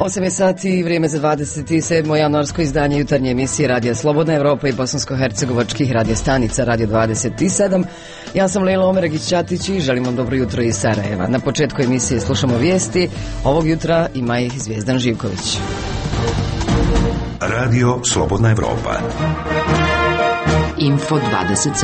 8 je sati i vrijeme za 27. januarsko izdanje jutarnje emisije Radija Slobodna Evropa i bosansko-hercegovačkih radiostanica Radio 27. Ja sam Lejla Omeregić-Ćatić i želim vam dobro jutro iz Sarajeva. Na početku emisije slušamo vijesti. Ovog jutra ima ih Zvijezdan Živković. Radio Slobodna Evropa. Info 27.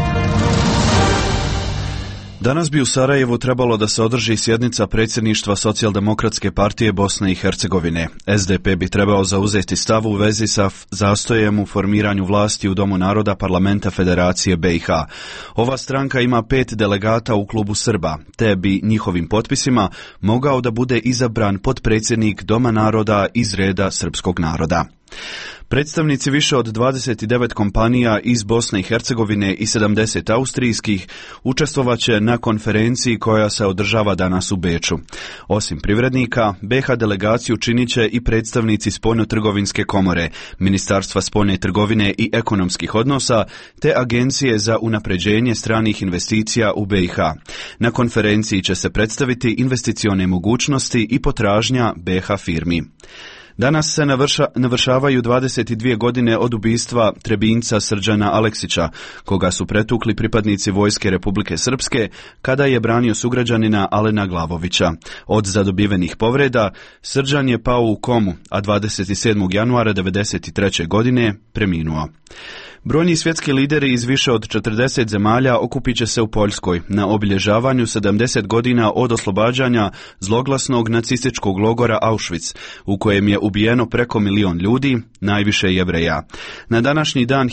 Danas bi u Sarajevu trebalo da se održi sjednica predsjedništva Socijaldemokratske partije Bosne i Hercegovine. SDP bi trebao zauzeti stav u vezi sa zastojem u formiranju vlasti u Domu naroda Parlamenta Federacije BiH. Ova stranka ima 5 delegata u klubu Srba, te bi njihovim potpisima mogao da bude izabran potpredsjednik Doma naroda iz reda srpskog naroda. Predstavnici više od 29 kompanija iz Bosne i Hercegovine i 70 austrijskih učestvovaće na konferenciji koja se održava danas u Beču. Osim privrednika, BiH delegaciju činit će i predstavnici Spoljno-trgovinske komore, Ministarstva spoljne trgovine i ekonomskih odnosa, te Agencije za unapređenje stranih investicija u BiH. Na konferenciji će se predstaviti investicione mogućnosti i potražnja BiH firmi. Danas se navršavaju 22 godine od ubistva Trebinjca Srđana Aleksića, koga su pretukli pripadnici Vojske Republike Srpske kada je branio sugrađanina Alena Glavovića. Od zadobivenih povreda Srđan je pao u komu, a 27. januara 1993. godine preminuo. Brojni svjetski lideri iz više od 40 zemalja okupit će se u Poljskoj na obilježavanju 70 godina od oslobađanja zloglasnog nacističkog logora Auschwitz, u kojem je ubijeno preko 1 milion ljudi, najviše Jevreja. Na današnji dan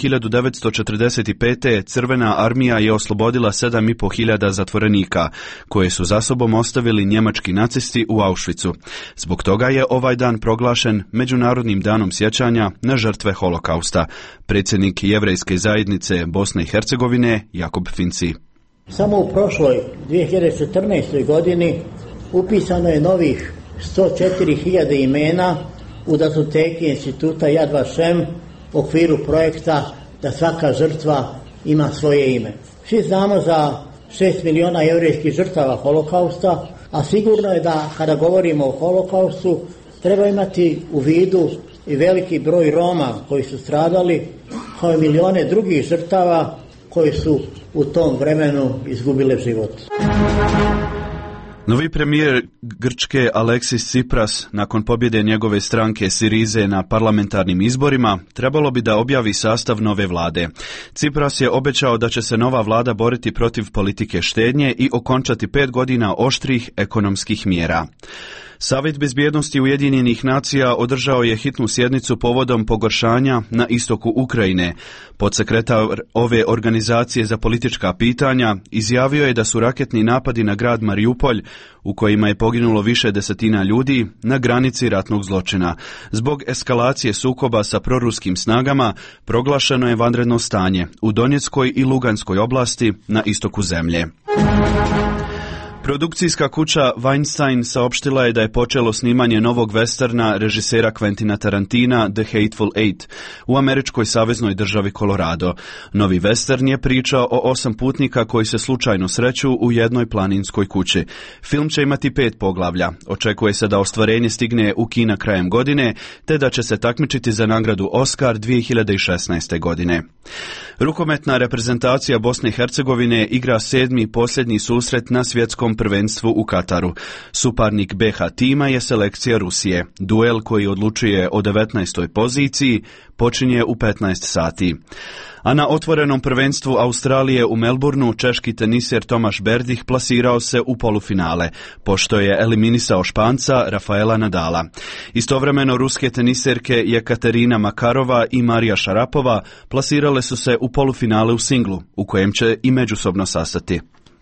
1945. Crvena armija je oslobodila 7.500 zatvorenika, koje su za sobom ostavili njemački nacisti u Auschwitzu. Zbog toga je ovaj dan proglašen Međunarodnim danom sjećanja na žrtve holokausta. Predsjednik Jevrejske zajednice Bosne i Hercegovine Jakob Finci. Samo u prošloj 2014. godini upisano je novih 104.000 imena u datoteki instituta Yad Vashem u okviru projekta da svaka žrtva ima svoje ime. Svi znamo za 6 miliona jevrejskih žrtava holokausta, a sigurno je da kada govorimo o holokaustu treba imati u vidu i veliki broj Roma koji su stradali, kao i milione drugih žrtava koji su u tom vremenu izgubile život. Novi premijer Grčke Aleksis Tsipras, nakon pobjede njegove stranke Sirize na parlamentarnim izborima, trebalo bi da objavi sastav nove vlade. Tsipras je obećao da će se nova vlada boriti protiv politike štednje i okončati 5 godina oštrih ekonomskih mjera. Savjet bezbjednosti Ujedinjenih nacija održao je hitnu sjednicu povodom pogoršanja na istoku Ukrajine. Podsekretar ove organizacije za politička pitanja izjavio je da su raketni napadi na grad Mariupolj, u kojima je poginulo više desetina ljudi, na granici ratnog zločina. Zbog eskalacije sukoba sa proruskim snagama proglašeno je vanredno stanje u Donjeckoj i Luganskoj oblasti na istoku zemlje. Produkcijska kuća Weinstein saopštila je da je počelo snimanje novog westerna režisera Quentina Tarantina The Hateful Eight u američkoj saveznoj državi Colorado. Novi western je priča o 8 putnika koji se slučajno sreću u jednoj planinskoj kući. Film će imati 5 poglavlja. Očekuje se da ostvarenje stigne u kina krajem godine, te da će se takmičiti za nagradu Oscar 2016. godine. Rukometna reprezentacija Bosne i Hercegovine igra 7. posljednji susret na svjetskom prvenstvu u Kataru. Suparnik BiH tima je selekcija Rusije. Duel koji odlučuje o 19. poziciji počinje u 15 sati. A na otvorenom prvenstvu Australije u Melbourneu češki teniser Tomaš Berdih plasirao se u polufinale, pošto je eliminisao Španca Rafaela Nadala. Istovremeno ruske teniserke Jekaterina Makarova i Marija Šarapova plasirale su se u polufinale u singlu, u kojem će i međusobno sastati.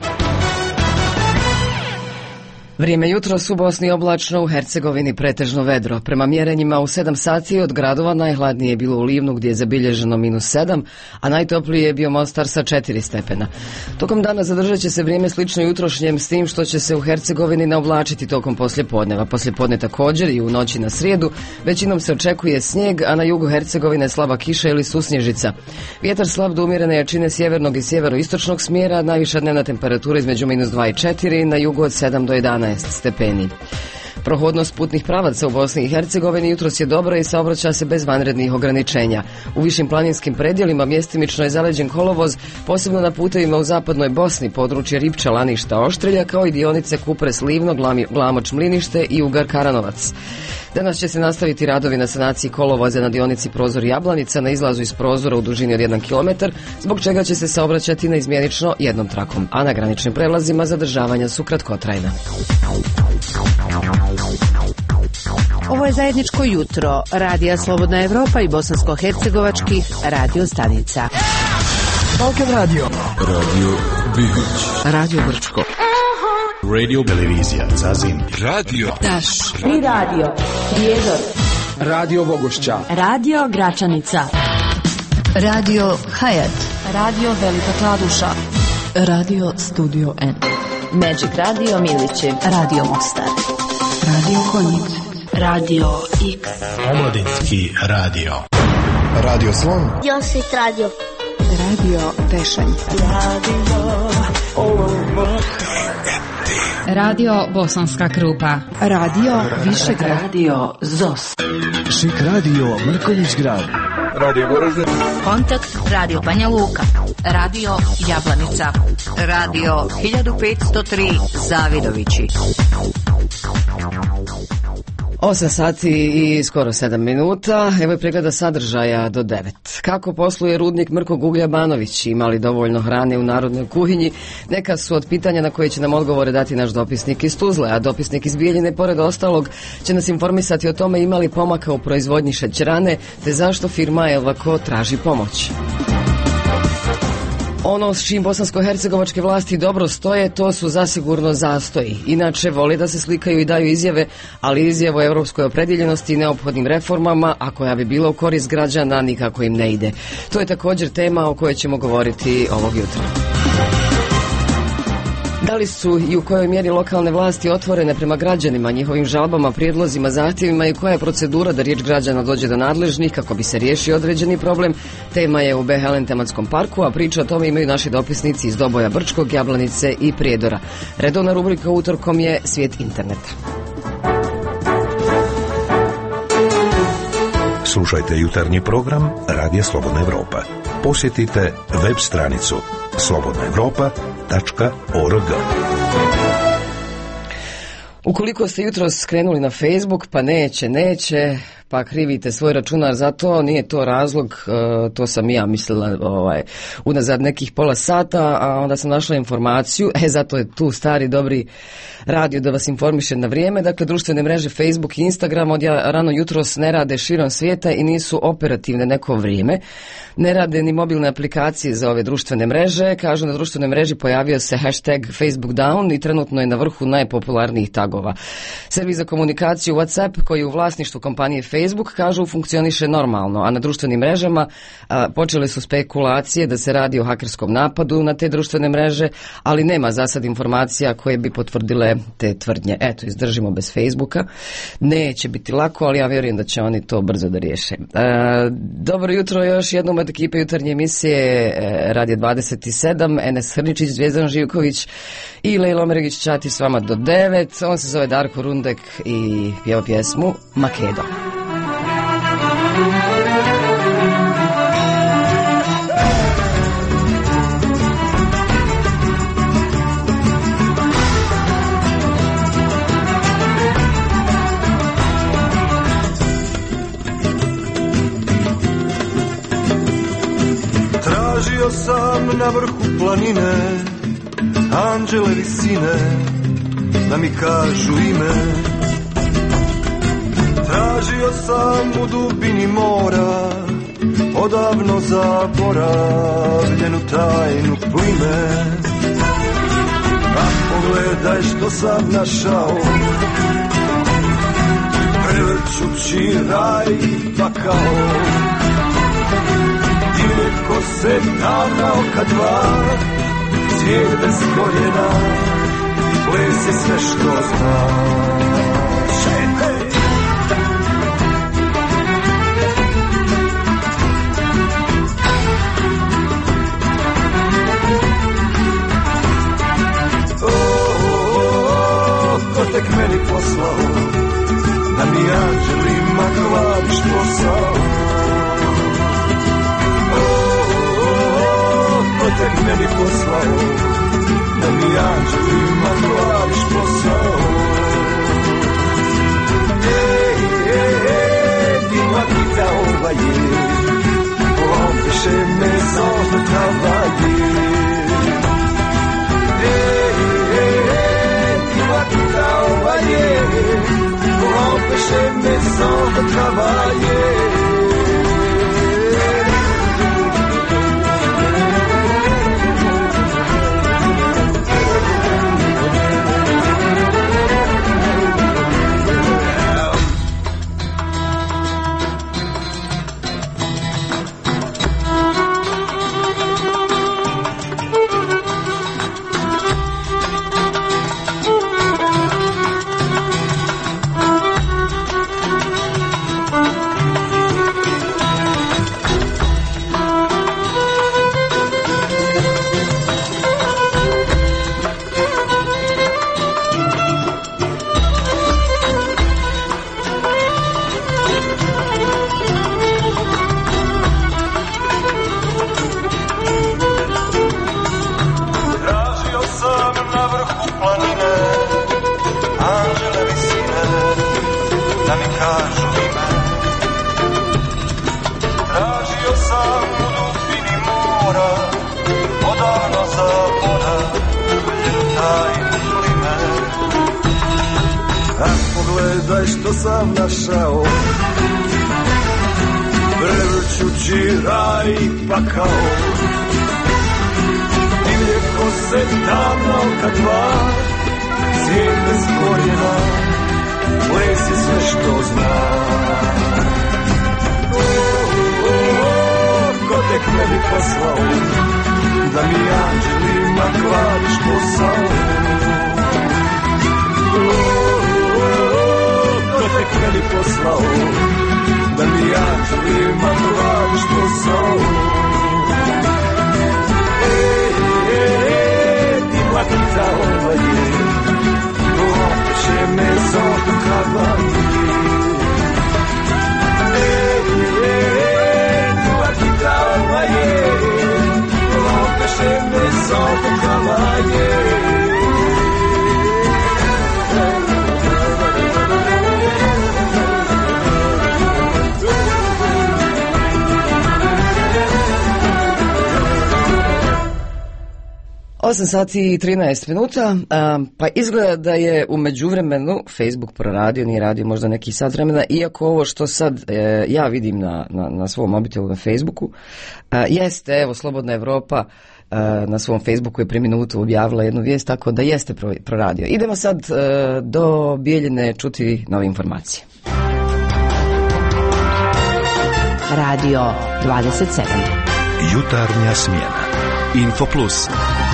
Vrijeme jutros u Bosni oblačno, u Hercegovini pretežno vedro. Prema mjerenjima u 7 sati od gradova najhladnije je bilo u Livnu gdje je zabilježeno -7, a najtopliji je bio Mostar sa 4 stepena. Tokom dana zadržat će se vrijeme slično jutrošnjem, s tim što će se u Hercegovini naoblačiti tokom poslijepodneva. Poslijepodne također i u noći na srijedu većinom se očekuje snijeg, a na jugu Hercegovine slaba kiša ili susnježica. Vjetar slab do umjerene jačine sjevernog i sjeveroistočnog smjera, najviša dnevna temperatura između -2 i 4, na jugu od 7 do 11 stepeni. Prohodnost putnih pravaca u Bosni i Hercegovini jutros je dobra i saobraća se bez vanrednih ograničenja. U višim planinskim predjelima mjestimično je zaleđen kolovoz, posebno na putevima u zapadnoj Bosni, područje Ripča, Laništa, Oštrilja, kao i dionice Kupres, Livno, Glamoč, Mlinište i Ugar, Karanovac. Danas će se nastaviti radovi na sanaciji kolovoza na dionici Prozor Jablanica na izlazu iz Prozora u dužini od 1 km, zbog čega će se saobraćati neizmjenično jednom trakom, a na graničnim prelazima zadržavanja su kratkotrajna. Ovo je zajedničko jutro Radija Slobodna Evropa i bosansko-hercegovačkih radio stanica. Balkan Radio, Radio Bihoć, Radio Brčko, Radio Televizija Zazin, Radio Taš, Tri Radio, Prijedor, Radio Bogošća, Radio Gračanica, Radio Hayat, Radio Velika Kladuša, Radio Studio N, Magic Radio Milići, Radio Mostar, Radio Konjic, Radio X, Omladinski radio, Radio Slon, Josit Radio, Radio Tešanj, Radio Bosanska Krupa, Radio Višegrad, Radio ZOS, Šik Radio Mrkonjić Grad, Radio Goražde, Kontakt Radio Banja Luka, Radio Jablanica, Radio 1503 Zavidovići. 8 sati i skoro 7 minuta. Evo je pregleda sadržaja do 9. Kako posluje rudnik Mrkog uglja Banović? Ima li dovoljno hrane u narodnoj kuhinji? Neka su od pitanja na koje će nam odgovore dati naš dopisnik iz Tuzle, a dopisnik iz Bijeljine, pored ostalog, će nas informisati o tome ima li pomaka u proizvodnji šećerane, te zašto firma Elvako traži pomoć. Ono s čim bosansko-hercegovačke vlasti dobro stoje, to su zasigurno zastoji. Inače, voli da se slikaju i daju izjave, ali izjavu o europskoj opredjeljenosti i neophodnim reformama, a koja bi bila u korist građana, nikako im ne ide. To je također tema o kojoj ćemo govoriti ovog jutra. Da li su i u kojoj mjeri lokalne vlasti otvorene prema građanima, njihovim žalbama, prijedlozima, zahtjevima i koja je procedura da riječ građana dođe do nadležnih kako bi se riješio određeni problem? Tema je u Behelen tematskom parku, a priča o tome imaju naši dopisnici iz Doboja, Brčkog, Jablanice i Prijedora. Redovna rubrika utorkom je Svijet interneta. Slušajte jutarnji program Radija Slobodna Evropa. Posjetite web stranicu slobodnaevropa.org. Ukoliko ste jutros skrenuli na Facebook, pa neće, pa krivite svoj računar za to, nije to razlog, to sam ja mislila unazad nekih pola sata, a onda sam našla informaciju, zato je tu stari dobri radio da vas informiše na vrijeme. Dakle, društvene mreže Facebook i Instagram od rano jutros ne rade širom svijeta i nisu operativne neko vrijeme. Ne rade ni mobilne aplikacije za ove društvene mreže. Kažu, na društvenoj mreži pojavio se hashtag Facebook down i trenutno je na vrhu najpopularnijih tagova. Servis za komunikaciju WhatsApp, koji je u vlasništvu kompanije Facebook, kažu funkcioniše normalno, a na društvenim mrežama počele su spekulacije da se radi o hakerskom napadu na te društvene mreže, ali nema za sad informacija koje bi potvrdile te tvrdnje. Eto, izdržimo bez Facebooka. Neće biti lako, ali ja vjerujem da će oni to brzo da riješe. Dobro jutro još jednom od ekipe jutarnje emisije Radio 27, Enes Hrničić, Zvijezdan Živković i Lejlo Meregić Čati s vama do 9. On se zove Darko Rundek i pjeva pjesmu Makedo. Tražio sam na vrhu planine anđele visine da mi kažu ime. Tražio sam u dubini mora odavno zaboravljenu tajnu plime. A pogledaj što sam našao, prevrćući raj pakao. I neko se davna oka dva, svijet bez koljena, ples je sve što znaš. Hey! Ko tek meni poslao travailler. Pour empêcher mes anges de travailler. Dis-moi qui t'a envoyé pour empêcher mes anges de travailler. Pogledaj što sam našao, vrčući raj i pakao. Divlje kose, tamna oka dva, svijet bez korijena, ples je sve što zna. Ko tek ne bi poslao, da mi anđelima kvariš posao. Tek ne bi poslao, da mi anđelima kvariš posao. Ti mlatica ovaje, opće me zove travailler. Ti mlatica ovaje, opće me zove travailler. Osam sati i 13 minuta, pa izgleda da je u međuvremenu Facebook proradio, nije radio možda neki sat vremena, iako ovo što sad ja vidim na svom mobitelu na Facebooku, jeste, evo, Slobodna Evropa na svom Facebooku je pre minutu objavila jednu vijest, tako da jeste proradio. Idemo sad do Bijeljine čuti nove informacije. Radio 27. Jutarnja smjena. Info Plus.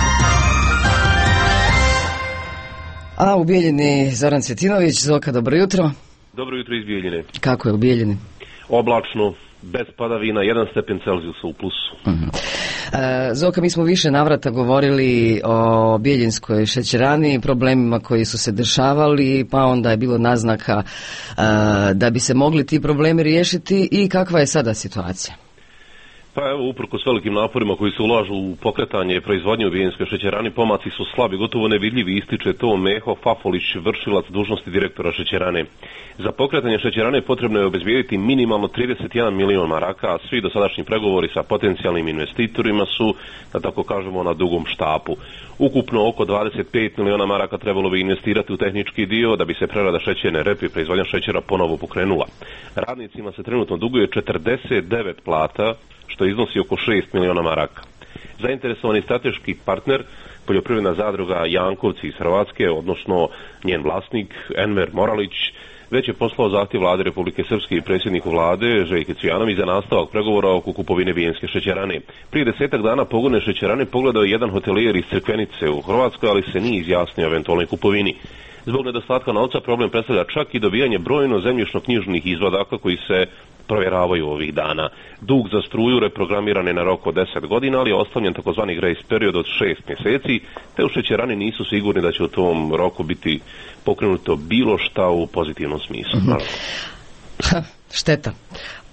A u Bijeljini Zoran Cvjetinović. Zoka, dobro jutro. Dobro jutro iz Bijeljine. Kako je u Bijeljini? Oblačno, bez padavina, 1 stepen Celzijusa u plusu. Zoka, mi smo više navrata govorili o bijeljinskoj šećerani, problemima koji su se dešavali, pa onda je bilo naznaka da bi se mogli ti problemi riješiti i kakva je sada situacija? Pa evo, uprkos velikim naporima koji se ulažu u pokretanje proizvodnje u bijeljinskoj šećerani, pomaci su slabi, gotovo nevidljivi, ističe to Meho Fafolić, vršilac dužnosti direktora šećerane. Za pokretanje šećerane potrebno je obezbijediti minimalno 31 milion maraka, a svi dosadašnji pregovori sa potencijalnim investitorima su, da tako kažemo, na dugom štapu. Ukupno oko 25 miliona maraka trebalo bi investirati u tehnički dio da bi se prerada šećerne repe i proizvodnja šećera ponovo pokrenula. Radnicima se trenutno duguje 49 plata, što iznosi oko 6 miliona maraka. Zainteresovani strateški partner, poljoprivredna zadruga Jankovci iz Hrvatske, odnosno njen vlasnik Enver Moralić, već je poslao zahtjev vlade Republike Srpske i predsjedniku vlade Željke Cvijanović za nastavak pregovora oko kupovine bijeljinske šećerane. Prije 10 dana pogodne šećerane pogledao je jedan hotelijer iz Crkvenice u Hrvatskoj, ali se nije izjasnio o eventualnoj kupovini. Zbog nedostatka novca problem predstavlja čak i dobijanje brojno zemljišno-knjižnih izvadaka koji se provjeravaju ovih dana. Dug za struju reprogramiran je na rok od 10 godina, ali je ostavljen takozvani grace period od 6 mjeseci, te u šećerani nisu sigurni da će u tom roku biti pokrenuto bilo šta u pozitivnom smislu. Šteta.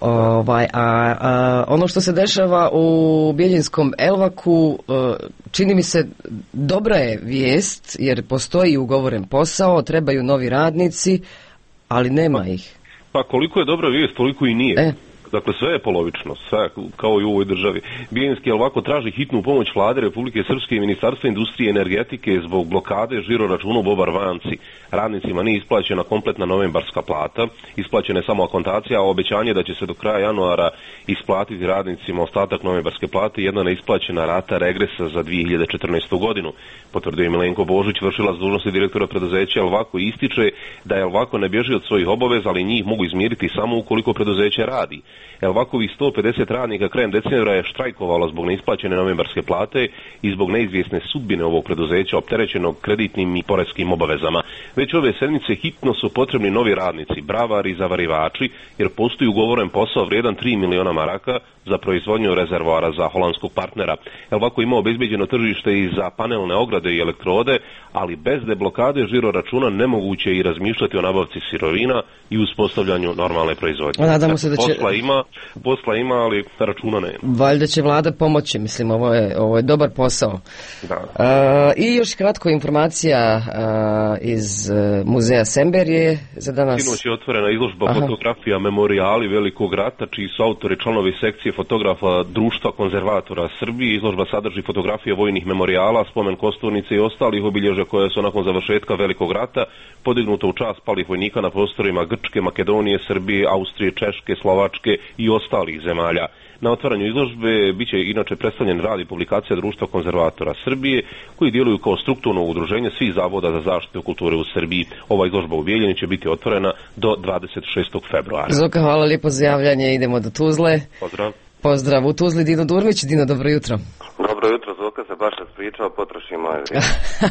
Ono što se dešava u Bijeljinskom Elvaku, čini mi se dobra je vijest, jer postoji ugovoren posao, trebaju novi radnici, ali nema ih. Pa koliko je dobra vijest, toliko i nije. Dakle, sve je polovično, sve kao i u ovoj državi. Bijeljinski ovako traži hitnu pomoć Vlade Republike Srpske i Ministarstva industrije i energetike zbog blokade žiroračuna u Bobar Vanci. Radnicima nije isplaćena kompletna novembarska plata, isplaćena je samo akontacija, a obećanje da će se do kraja januara isplatiti radnicima ostatak novembarske plate i jedna neisplaćena rata regresa za 2014. godinu. Potvrdio je Milenko Božić, vršilac dužnosti direktora preduzeća Elvako, i ističe da Elvako ne bježi od svojih obaveza, ali njih mogu izmiriti samo ukoliko preduzeće radi. Elvakovih 150 radnika krajem decembra je štrajkovalo zbog neisplaćene novembarske plate i zbog neizvjesne sudbine ovog preduzeća opterećenog kreditnim i poreskim obavezama. Već ove sedmice hitno su potrebni novi radnici, bravari i zavarivači, jer postoji ugovoren posao vrijedan 3 miliona maraka za proizvodnju rezervoara za holandskog partnera. Elvako ima obezbeđeno tržište i za panelne ograde i elektrode, ali bez deblokade žiroračuna nemoguće i razmišljati o nabavci sirovina i uspostavljanju normalne proizvodnje. Nadamo se da će... Posla ima, ali računa ne. Valjda će vlada pomoći, mislim, ovo je dobar posao. Da. I još kratko informacija iz muzeja Semberije za danas. Sinoć je otvorena izložba fotografija Memorijali Velikog rata, čiji su autori članovi sekcije fotografa Društva konzervatora Srbije. Izložba sadrži fotografije vojnih memorijala, spomen kosturnice i ostalih obilježja koje su nakon završetka Velikog rata podignuto u čast palih vojnika na prostorima Grčke, Makedonije, Srbije, Austrije, Češke, Slovačke i ostalih zemalja. Na otvaranju izložbe biće inače predstavljen rad i publikacija Društva konzervatora Srbije, koji djeluju kao strukturno udruženje svih zavoda za zaštitu kulture u Srbiji. Ova izložba u Bijeljini će biti otvorena do 26. februara. Zoka, hvala lijepo za javljanje. Idemo do Tuzle. Pozdrav. Pozdrav u Tuzli, Dino Durmić. Dino, dobro jutro. Dobro jutro, Zoka se baš raspričao, potroši moje vrijeme.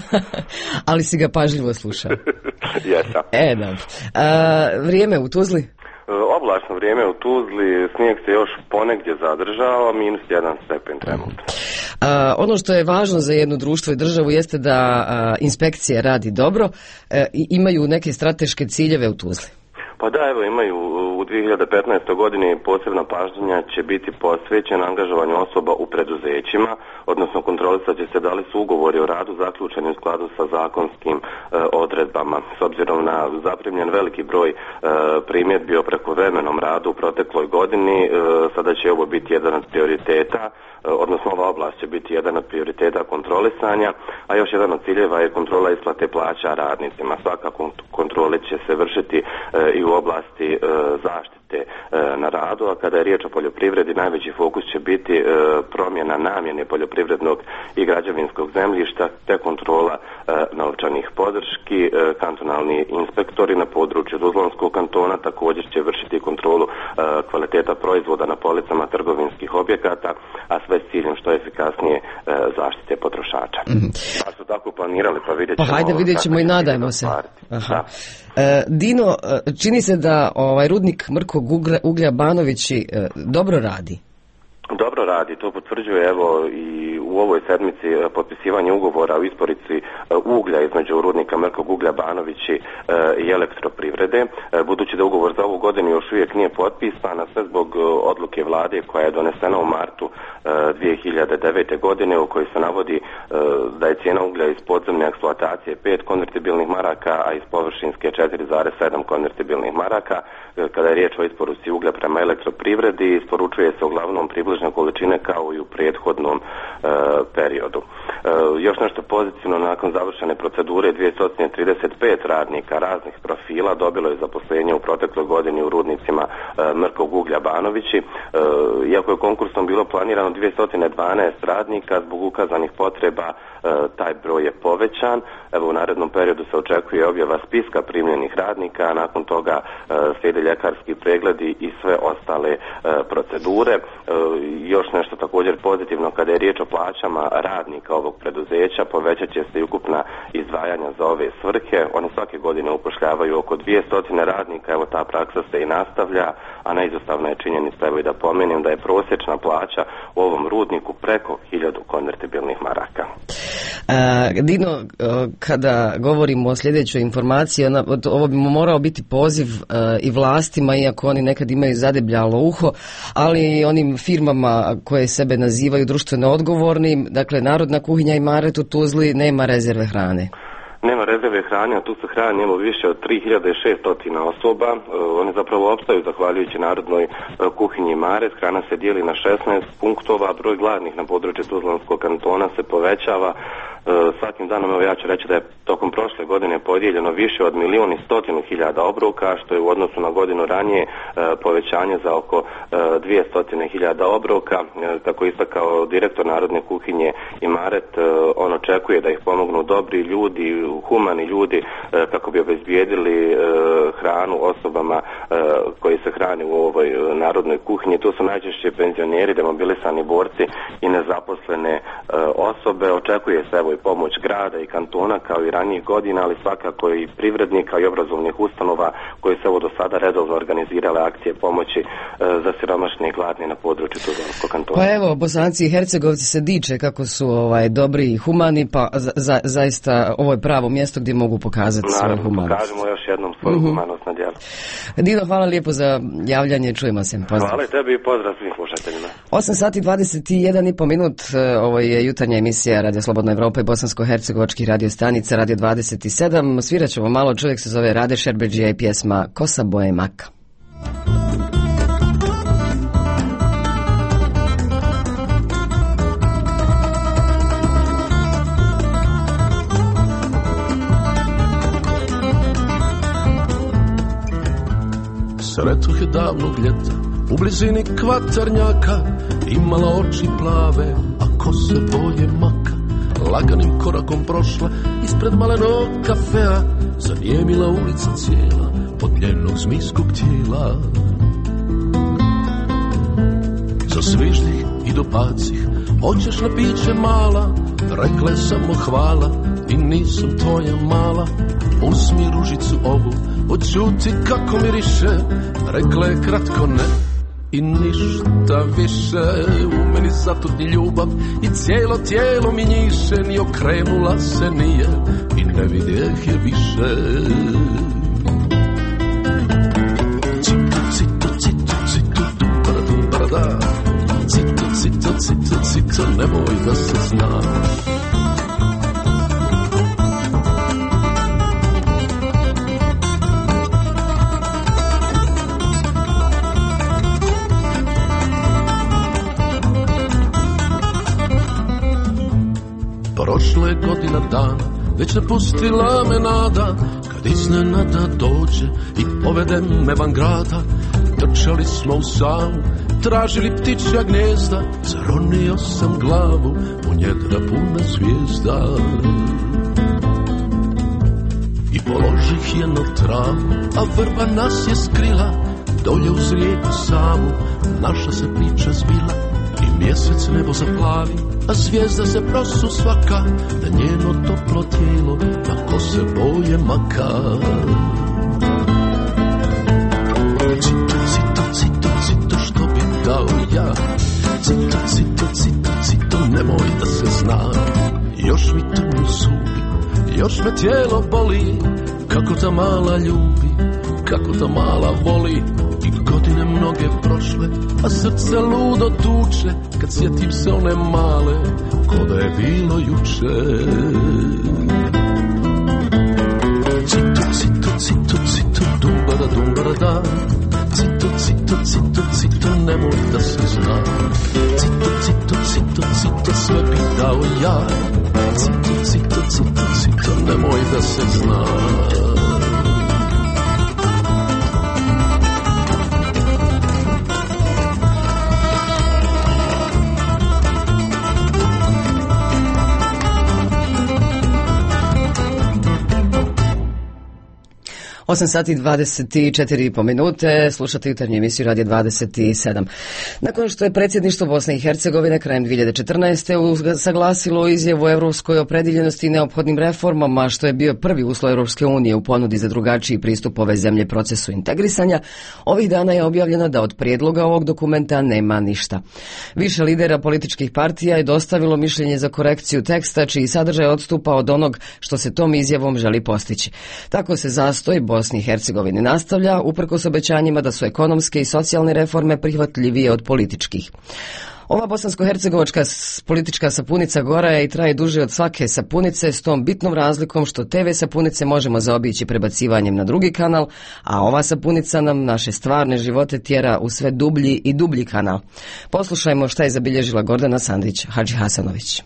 Ali si ga pažljivo slušao. Jesam. Dobro. Vrijeme u Tuzli? Oblačno vrijeme u Tuzli, snijeg se još ponegdje zadržao, -1 stepen trenutno. Ono što je važno za jedno društvo i državu jeste da inspekcija radi dobro i imaju neke strateške ciljeve u Tuzli. Pa da, evo imaju u 2015. godini posebna pažnja će biti posvećena angažovanju osoba u preduzećima, odnosno kontrolisat će se da li su ugovori o radu zaključeni u skladu sa zakonskim odredbama. S obzirom na zaprimljen veliki broj primjedbi o prekovremenom radu u protekloj godini, sada će ovo biti jedan od prioriteta, odnosno ova oblast će biti jedan od prioriteta kontrolisanja, a još jedan od ciljeva je kontrola isplate plaća radnicima. Svaka kontrola će se vršiti i u oblasti zaštite na radu, a kada je riječ o poljoprivredi, najveći fokus će biti promjena namjene poljoprivrednog i građevinskog zemljišta te kontrola novčanih podrški. Kantonalni inspektori na području Tuzlanskog kantona također će vršiti kontrolu kvaliteta proizvoda na policama trgovinskih objekata, a sve s ciljem što efikasnije zaštite potrošača. Pa su tako planirali, pa vidjet ćemo. Pa hajde, vidjet ćemo i nadajmo se. Dino, čini se da rudnik Mrkog uglja Banovići dobro radi. Dobro radi, to potvrđuje evo i u ovoj sedmici potpisivanje ugovora o isporuci uglja između rudnika Mrkog uglja Banovići i elektroprivrede. Budući da ugovor za ovu godinu još uvijek nije potpisan, a sve zbog odluke vlade koja je donesena u martu 2009. godine u kojoj se navodi da je cijena uglja iz podzemne eksploatacije 5 konvertibilnih maraka, a iz površinske 4,7 konvertibilnih maraka. Kada je riječ o isporuci uglja prema elektroprivredi, isporučuje se uglavnom približne količine kao i u prethodnom periodu. Još nešto pozitivno, nakon završene procedure 235 radnika raznih profila dobilo je zaposlenje u protekloj godini u rudnicima Mrkog uglja Banovići. Iako je konkursom bilo planirano 212 radnika, zbog ukazanih potreba taj broj je povećan. Evo u narednom periodu se očekuje objava spiska primljenih radnika, a nakon toga slijede ljekarski pregledi i sve ostale procedure. Još nešto također pozitivno, kada je riječ o plaćama radnika ovog preduzeća, povećat će se i ukupna izdvajanja za ove svrhe. Oni svake godine upošljavaju oko 200 radnika, evo ta praksa se i nastavlja, a neizostavna je činjenica, evo i da pomenem, da je prosječna plaća u ovom rudniku preko 1000 konvertibilnih maraka. Dino, kada govorimo o sljedećoj informaciji, ovo bi morao biti poziv i vlastima, iako oni nekad imaju zadebljalo uho, ali i onim firmama koje sebe nazivaju društveno odgovornim. Dakle, Narodna kuhinja i Maret u Tuzli nema rezerve hrane. Nema rezerve hrane, a tu se hrani više od 3600 osoba. Oni zapravo opstaju zahvaljujući Narodnoj kuhinji Imaret. Hrana se dijeli na 16 punktova, broj gladnih na području Tuzlanskog kantona se povećava. Svakim danom, evo ja ću reći da je tokom prošle godine podijeljeno više od 1.100.000 obroka, što je u odnosu na godinu ranije povećanje za oko 200.000 obroka. Kako je istakao direktor Narodne kuhinje Imaret, on očekuje da ih pomognu dobri ljudi, humani ljudi, kako bi obezbijedili hranu osobama koji se hrani u ovoj Narodnoj kuhinji. Tu su najčešće penzioneri, demobilisani borci i nezaposlene osobe. Očekuje se evo i pomoć grada i kantona kao i ranijih godina, ali svakako i privrednika i obrazovnih ustanova koji se evo do sada redovno organizirale akcije pomoći za siromašne i gladne na području Tuzlanskog kantona. Pa evo, Bosanci i Hercegovci se diče kako su dobri i humani, pa zaista ovo je pravo mjesto gdje mogu pokazati svoju humanost. Pokažemo još jednom svoju humanost na djelu. Dino, hvala lijepo za javljanje, čujemo se. Pozdrav. Hvala i tebi i pozdrav svim slušateljima. 8:21, ovo je jutarnja emisija Radio Slobodna Evropa i bosansko-hercegovački radio stanica Radio 27. Svirat ćemo malo, čovjek se zove Rade Šerbedžija i pjesma Kosa boje maka. Sretoh je davnog ljeta u blizini Kvatarnjaka, imala oči plave, a kose boje maka. Laganim korakom prošla ispred malenog kafea, zanijemila ulica cijela od njenog zmijskog tijela. Za sviždih i dopacih hoćeš na piće mala, rekla je samo hvala i nisam tvoja mala. Uzmi ružicu ovu, odčuti kako miriše, rekla je kratko ne i ništa više. U meni zatutni ljubav i cijelo tijelo mi njiše, ni okrenula se nije i ne vidjeh je više. Cito, cito, cito, cito, dumbara, dumbara, da. Cito, cito, cito, cito, nemoj da se zna. Prošle godina dana, već napustila me nada, kad iznenada dođe i povede me van grada. Trčali smo u Savu, tražili ptičja gnjezda, zaronio sam glavu u njedra puna zvijezda. I položih je na travu, a vrba nas je skrila, dolje uz rijeku Savu naša se priča zbila. I mjesec nebo zaplavi, a zvijezda se prosu svaka, da njeno toplo tijelo na kose boje maka. Cito, cito, cito, cito, što bi dao ja? Cito, cito, cito, cito, nemoj da se zna. Još mi trnu zubi, još me tijelo boli, kako ta mala ljubi, kako ta mala voli. I godine mnoge prošle, a srce ludo tuče, kad sjetim se one male, ko da je bilo juče. Cito, cito, cito, cito, dumbara, dumbara, da. Cito, cito, cito, cito, nemoj da se zna. Cito, cito, cito, cito, sve bi dao ja. Cito, cito, cito, cito, nemoj da se zna. 8:24, slušate jutarnju emisiju Radio 27. Nakon što je predsjedništvo Bosne i Hercegovine krajem 2014. saglasilo izjavu o europskoj opredjeljenosti i neophodnim reformama, što je bio prvi uslov Europske unije u ponudi za drugačiji pristup ove zemlje procesu integrisanja, ovih dana je objavljeno da od prijedloga ovog dokumenta nema ništa. Više lidera političkih partija je dostavilo mišljenje za korekciju teksta, čiji sadržaj odstupa od onog što se tom izjavom želi postići. Tako se zastoj Bosni i Hercegovini nastavlja, uprkos obećanjima da su ekonomske i socijalne reforme prihvatljivije od političkih. Ova bosansko-hercegovačka politička sapunica gora je i traje duže od svake sapunice, s tom bitnom razlikom što TV sapunice možemo zaobići prebacivanjem na drugi kanal, a ova sapunica nam naše stvarne živote tjera u sve dublji i dublji kanal. Poslušajmo šta je zabilježila Gordana Sandrić Hadžihasanović.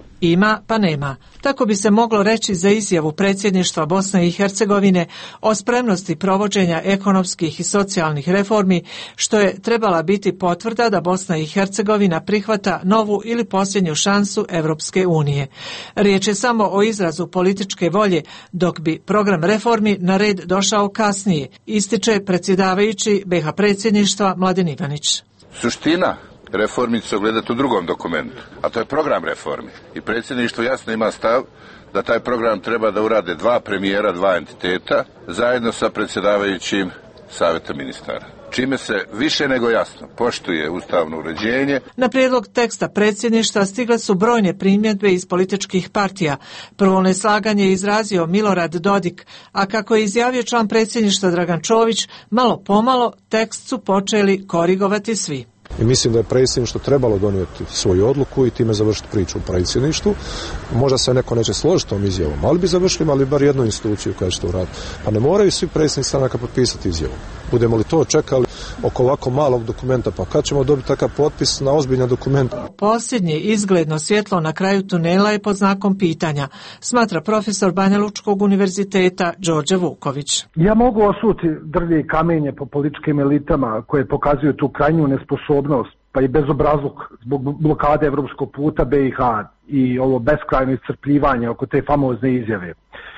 Ima pa nema. Tako bi se moglo reći za izjavu predsjedništva Bosne i Hercegovine o spremnosti provođenja ekonomskih i socijalnih reformi, što je trebala biti potvrda da Bosna i Hercegovina prihvata novu ili posljednju šansu Europske unije. Riječ je samo o izrazu političke volje, dok bi program reformi na red došao kasnije, ističe predsjedavajući BiH predsjedništva Mladen Ivanić. Suština reformi će se ogledati u drugom dokumentu, a to je program reformi. I predsjedništvo jasno ima stav da taj program treba da urade dva premijera, dva entiteta, zajedno sa predsjedavajućim savjeta ministara. Čime se više nego jasno poštuje ustavno uređenje. Na prijedlog teksta predsjedništva stigle su brojne primjedbe iz političkih partija. Prvo neslaganje je izrazio Milorad Dodik, a kako je izjavio član predsjedništva Dragan Čović, malo pomalo tekst su počeli korigovati svi. I mislim da je predsjedništvo trebalo donijeti svoju odluku i time završiti priču u predsjedništvu. Možda se neko neće složiti tom izjavom, ali bi završili, ali bar jednu instituciju koja će to uraditi. Pa ne moraju svi predsjednici stranaka potpisati izjavu. Budemo li to čekali oko ovako malog dokumenta, pa kad ćemo dobiti takav potpis na ozbiljan dokument? Posljednje izgledno svjetlo na kraju tunela je pod znakom pitanja, smatra profesor Banja Lučkog univerziteta Đorđe Vuković. Ja mogu osuti drvlje i kamenje po političkim elitama koje pokazuju tu krajnju nesposobnost, pa i bezobrazluk zbog blokade evropskog puta BiH i ovo beskrajno iscrpljivanje oko te famozne izjave.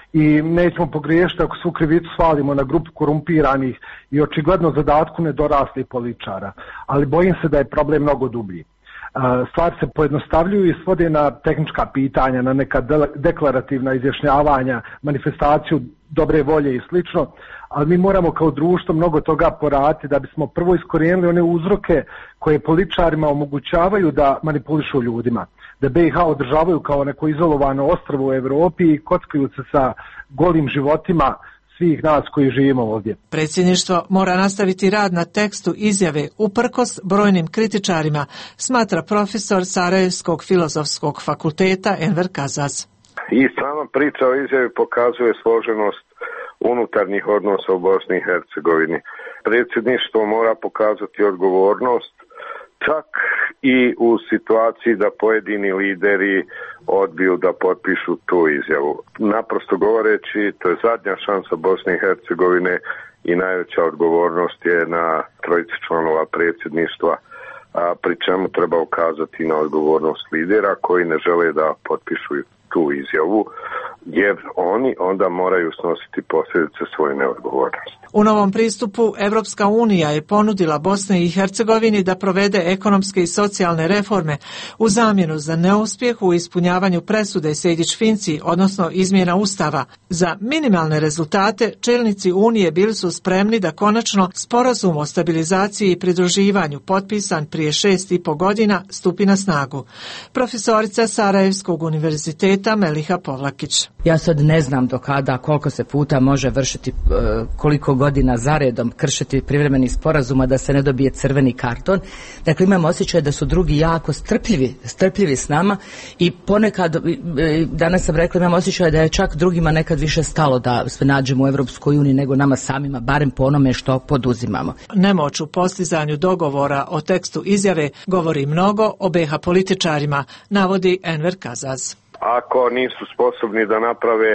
I nećemo pogriješiti ako svu krivicu svalimo na grupu korumpiranih i očigledno zadatku nedoraslih političara, ali bojim se da je problem mnogo dublji. Stvari se pojednostavljuju i svode na tehnička pitanja, na neka deklarativna izjašnjavanja, manifestaciju dobre volje i slično, ali mi moramo kao društvo mnogo toga poraditi da bismo prvo iskorijenili one uzroke koje političarima omogućavaju da manipulišu ljudima, da BiH održavaju kao neko izolovano ostrvo u Europi i kockaju se sa golim životima svih nas koji živimo ovdje. Predsjedništvo mora nastaviti rad na tekstu izjave uprkos brojnim kritičarima, smatra profesor Sarajevskog filozofskog fakulteta Enver Kazaz. I sama priča o izjavi pokazuje složenost unutarnjih odnosa u Bosni i Hercegovini. Predsjedništvo mora pokazati odgovornost čak i u situaciji da pojedini lideri odbiju da potpišu tu izjavu. Naprosto govoreći, to je zadnja šansa Bosne i Hercegovine i najveća odgovornost je na trojici članova predsjedništva, a pri čemu treba ukazati na odgovornost lidera koji ne žele da potpišu tu izjavu, jer oni onda moraju snositi posljedice svoje neodgovornosti. U novom pristupu Evropska unija je ponudila Bosni i Hercegovini da provede ekonomske i socijalne reforme u zamjenu za neuspjeh u ispunjavanju presude Sejdić-Finci, odnosno izmjena Ustava. Za minimalne rezultate čelnici Unije bili su spremni da konačno sporazum o stabilizaciji i pridruživanju potpisan prije 6,5 godina stupi na snagu. Profesorica Sarajevskog univerziteta Meliha Povlakić. Ja sad ne znam do kada, koliko se puta može vršiti, koliko godina zaredom kršiti privremeni sporazum, a da se ne dobije crveni karton. Dakle, imamo osjećaj da su drugi jako strpljivi s nama i ponekad, danas sam rekla, imamo osjećaj da je čak drugima nekad više stalo da se nađemo u Europskoj uniji nego nama samima, barem po onome što poduzimamo. Nemoć u postizanju dogovora o tekstu izjave govori mnogo o BiH političarima, navodi Enver Kazaz. Ako nisu sposobni da naprave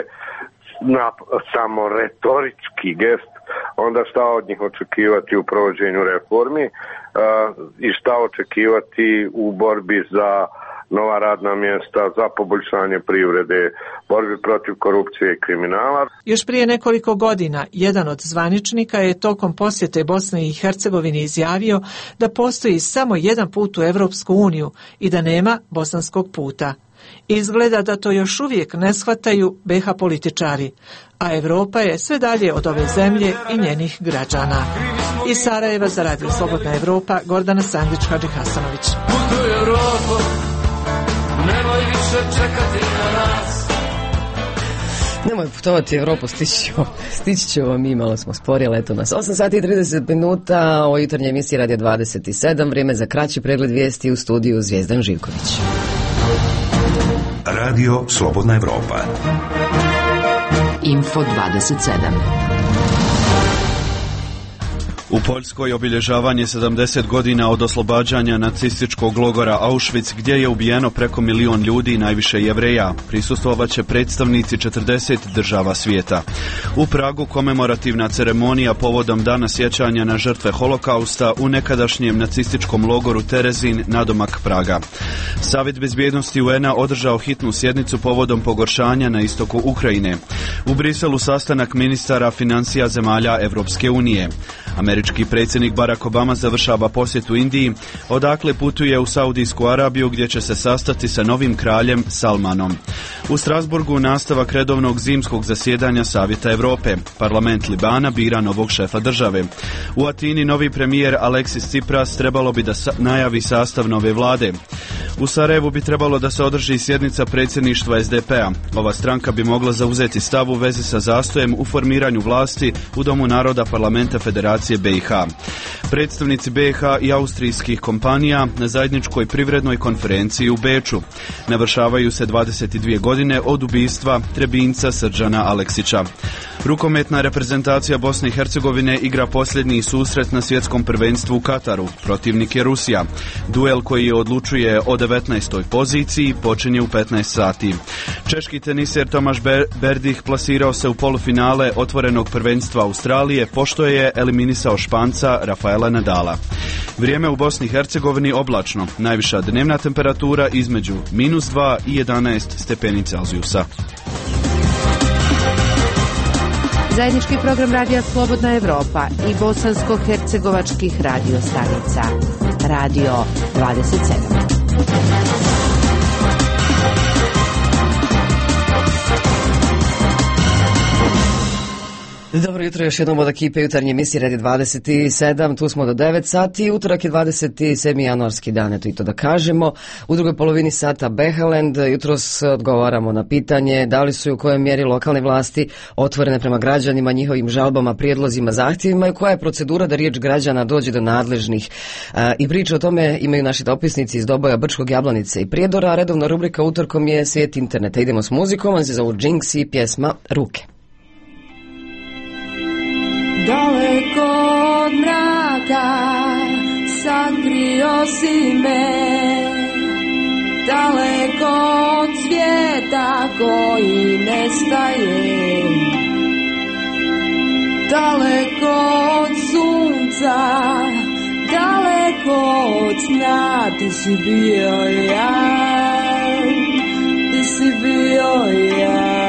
samo retorički gest, onda šta od njih očekivati u provođenju reformi i šta očekivati u borbi za nova radna mjesta, za poboljšanje privrede, borbi protiv korupcije i kriminala. Još prije nekoliko godina jedan od zvaničnika je tokom posjete Bosne i Hercegovini izjavio da postoji samo jedan put u Europsku uniju i da nema bosanskog puta. Izgleda da to još uvijek ne shvataju BiH političari, a Europa je sve dalje od ove zemlje i njenih građana. Iz Sarajeva za Radio Slobodna Evropa, Gordana Sandrić Hadžihasanović. Putuj Europo, nemoj više čekati na nas. Nemoj putovati Evropu, stići ćemo mi, malo smo spori, ali eto nas. 8 sati i 30 minuta o jutarnjoj emisiji Radio 27, vrijeme za kraći pregled vijesti u studiju Zvijezdan Živković. Radio Slobodna Evropa. Info 27. U Poljskoj obilježavanje 70 godina od oslobađanja nacističkog logora Auschwitz, gdje je ubijeno preko 1 milion ljudi, najviše Jevreja. Prisustvovaće predstavnici 40 država svijeta. U Pragu komemorativna ceremonija povodom dana sjećanja na žrtve holokausta u nekadašnjem nacističkom logoru Terezin nadomak Praga. Savjet bezbjednosti UN-a održao hitnu sjednicu povodom pogoršanja na istoku Ukrajine. U Briselu sastanak ministara financija zemalja Europske unije. Američki predsjednik Barack Obama završava posjetu Indiji, odakle putuje u Saudijsku Arabiju gdje će se sastati sa novim kraljem Salmanom. U Strasburgu nastavak redovnog zimskog zasjedanja Savjeta Europe. Parlament Libana bira novog šefa države. U Atini novi premijer Aleksis Tsipras trebalo bi da najavi sastav nove vlade. U Sarajevu bi trebalo da se održi sjednica predsjedništva SDP-a. Ova stranka bi mogla zauzeti stav u vezi sa zastojem u formiranju vlasti u Domu naroda Parlamenta Federacije BiH. Predstavnici BiH i austrijskih kompanija na zajedničkoj privrednoj konferenciji u Beču. Navršavaju se 22 godine od ubistva Trebinjca Srđana Aleksića. Rukometna reprezentacija Bosne i Hercegovine igra posljednji susret na svjetskom prvenstvu u Kataru. Protivnik je Rusija. Duel koji odlučuje o 19. poziciji počinje u 15 sati. Češki teniser Tomaš Berdih plasirao se u polufinale otvorenog prvenstva Australije pošto je eliminisao Španca Rafaela Nadala. Vrijeme u Bosni i Hercegovini oblačno. Najviša dnevna temperatura između -2 i 11 stepeni Celzijusa. Zajednički program Radija Slobodna Evropa i bosansko-hercegovačkih radio stanica. Radio 27. Dobro jutro, još jednom od ekipe jutarnje emisije Radio 27, tu smo do 9 sati, utorak je 27. januarski dan, eto i to da kažemo. U drugoj polovini sata Beheland, jutros odgovaramo na pitanje da li su i u kojoj mjeri lokalne vlasti otvorene prema građanima, njihovim žalbama, prijedlozima, zahtjevima i koja je procedura da riječ građana dođe do nadležnih. I priče o tome imaju naši dopisnici iz Doboja, Brčkog, Jablanice i Prijedora, a redovna rubrika utorkom je Svijet interneta. Idemo s muzikom, on se zovu Jinx i pjesma Ruke. Daleko od mraka sakrio si me, daleko od svijeta koji nestaje, daleko od sunca, daleko od sna, ti si bio ja, ti si bio ja.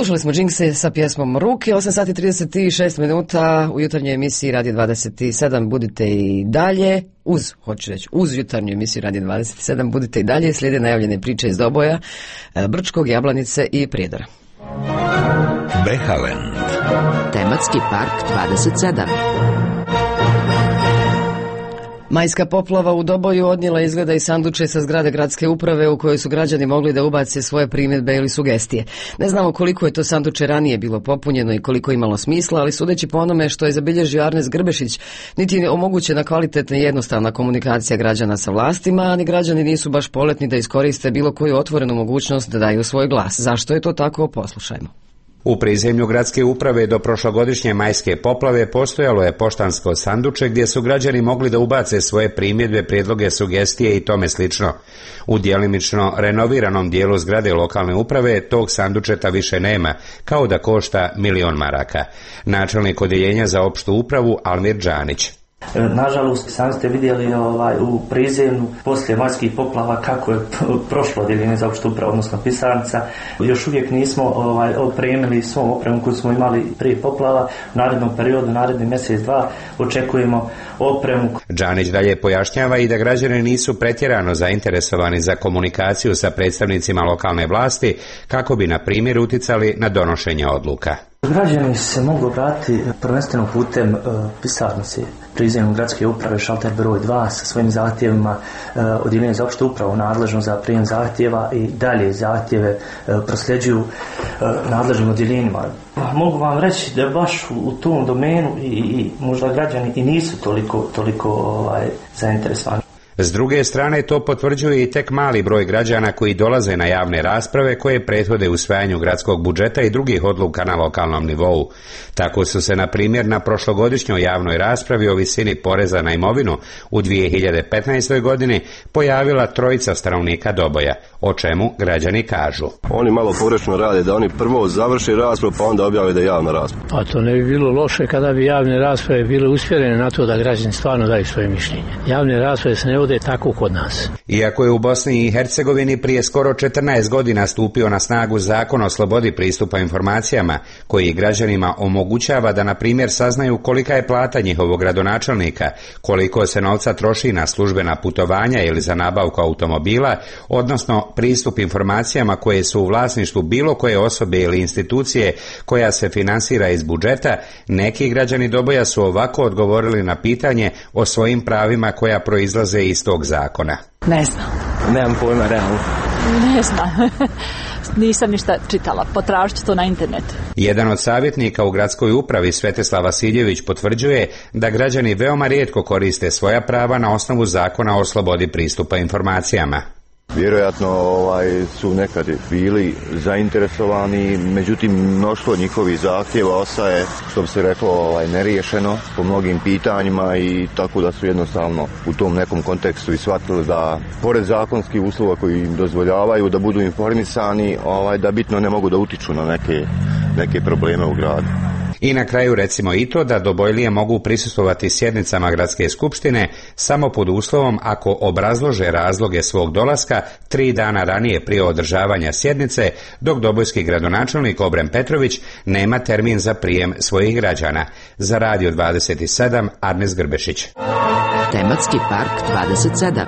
Slušali smo Džinkse sa pjesmom Ruke, 8 sati 36 minuta u jutarnjoj emisiji Radio 27, budite i dalje, uz jutarnju emisiju Radio 27, budite i dalje, slijede najavljene priče iz Doboja, Brčkog, Jablanice i Prijedora. Behaland. Tematski park 27. Majska poplava u Doboju odnijela izgleda i sanduče sa zgrade gradske uprave u kojoj su građani mogli da ubace svoje primjedbe ili sugestije. Ne znamo koliko je to sanduče ranije bilo popunjeno i koliko imalo smisla, ali sudeći po onome što je zabilježio Arnes Grbešić, niti je omogućena kvalitetna i jednostavna komunikacija građana sa vlastima, a ni građani nisu baš poletni da iskoriste bilo koju otvorenu mogućnost da daju svoj glas. Zašto je to tako? Poslušajmo. U prizemlju gradske uprave do prošlogodišnje majske poplave postojalo je poštansko sanduče gdje su građani mogli da ubace svoje primjedbe, prijedloge, sugestije i tome slično. U djelimično renoviranom dijelu zgrade lokalne uprave tog sandučeta više nema, kao da košta 1.000.000 maraka. Načelnik odjeljenja za opštu upravu Almir Džanić. Nažalost, sami ste vidjeli u prizemlju poslije majskih poplava kako je prošlo odjeljenje za opštu upravu, odnosno pisarnica. Još uvijek nismo opremili svom opremu koju smo imali prije poplava. U narednom periodu, naredni mjesec, dva, očekujemo opremu. Džanić dalje pojašnjava i da građani nisu pretjerano zainteresovani za komunikaciju sa predstavnicima lokalne vlasti kako bi, na primjer, uticali na donošenje odluka. Građani se mogu obratiti prvenstveno putem pisarnice prizemlju gradske uprave, šalter broj 2, sa svojim zahtjevima. Odjeljenje za opštu upravu nadležno za prijem zahtjeva i dalje zahtjeve prosljeđuju nadležnim odjeljenjima. Mogu vam reći da baš u tom domenu i možda građani i nisu toliko zainteresovani. S druge strane, to potvrđuje i tek mali broj građana koji dolaze na javne rasprave koje prethode usvajanju gradskog budžeta i drugih odluka na lokalnom nivou. Tako su se, na primjer, na prošlogodišnjoj javnoj raspravi o visini poreza na imovinu u 2015. godini pojavila trojica stanovnika Doboja, o čemu građani kažu. Oni malo pogrešno rade, da oni prvo završi raspravu pa onda objave da je javna rasprava. Pa to ne bi bilo loše kada bi javne rasprave bile usmjerene na to da građani stvarno daju svoje mišljenje. Javne rasprave se ne vode tako kod nas. Iako je u Bosni i Hercegovini prije skoro 14 godina stupio na snagu Zakon o slobodi pristupa informacijama, koji građanima omogućava da, na primjer, saznaju kolika je plata njihovog gradonačelnika, koliko se novca troši na službena putovanja ili za nabavku automobila, odnosno pristup informacijama koje su u vlasništvu bilo koje osobe ili institucije koja se finansira iz budžeta, neki građani Doboja su ovako odgovorili na pitanje o svojim pravima koja proizlaze iz tog zakona. Ne znam. Nemam pojma, realno. Ne znam. Nisam ništa čitala. Potražit ću to na internetu. Jedan od savjetnika u gradskoj upravi, Svetislav Vasiljević, potvrđuje da građani veoma rijetko koriste svoja prava na osnovu Zakona o slobodi pristupa informacijama. Vjerojatno su nekad bili zainteresovani, međutim mnoštvo njihovih zahtjeva ostaje, što bi se reklo, neriješeno po mnogim pitanjima, i tako da su jednostavno u tom nekom kontekstu i shvatili da pored zakonskih uslova koji im dozvoljavaju da budu informisani, da bitno ne mogu da utiču na neke probleme u gradu. I na kraju recimo i to da Dobojlije mogu prisustvovati sjednicama gradske skupštine samo pod uslovom ako obrazlože razloge svog dolaska 3 dana ranije prije održavanja sjednice, dok dobojski gradonačelnik Obren Petrović nema termin za prijem svojih građana. Za Radio 27, Arnes Grbešić. Tematski park 27.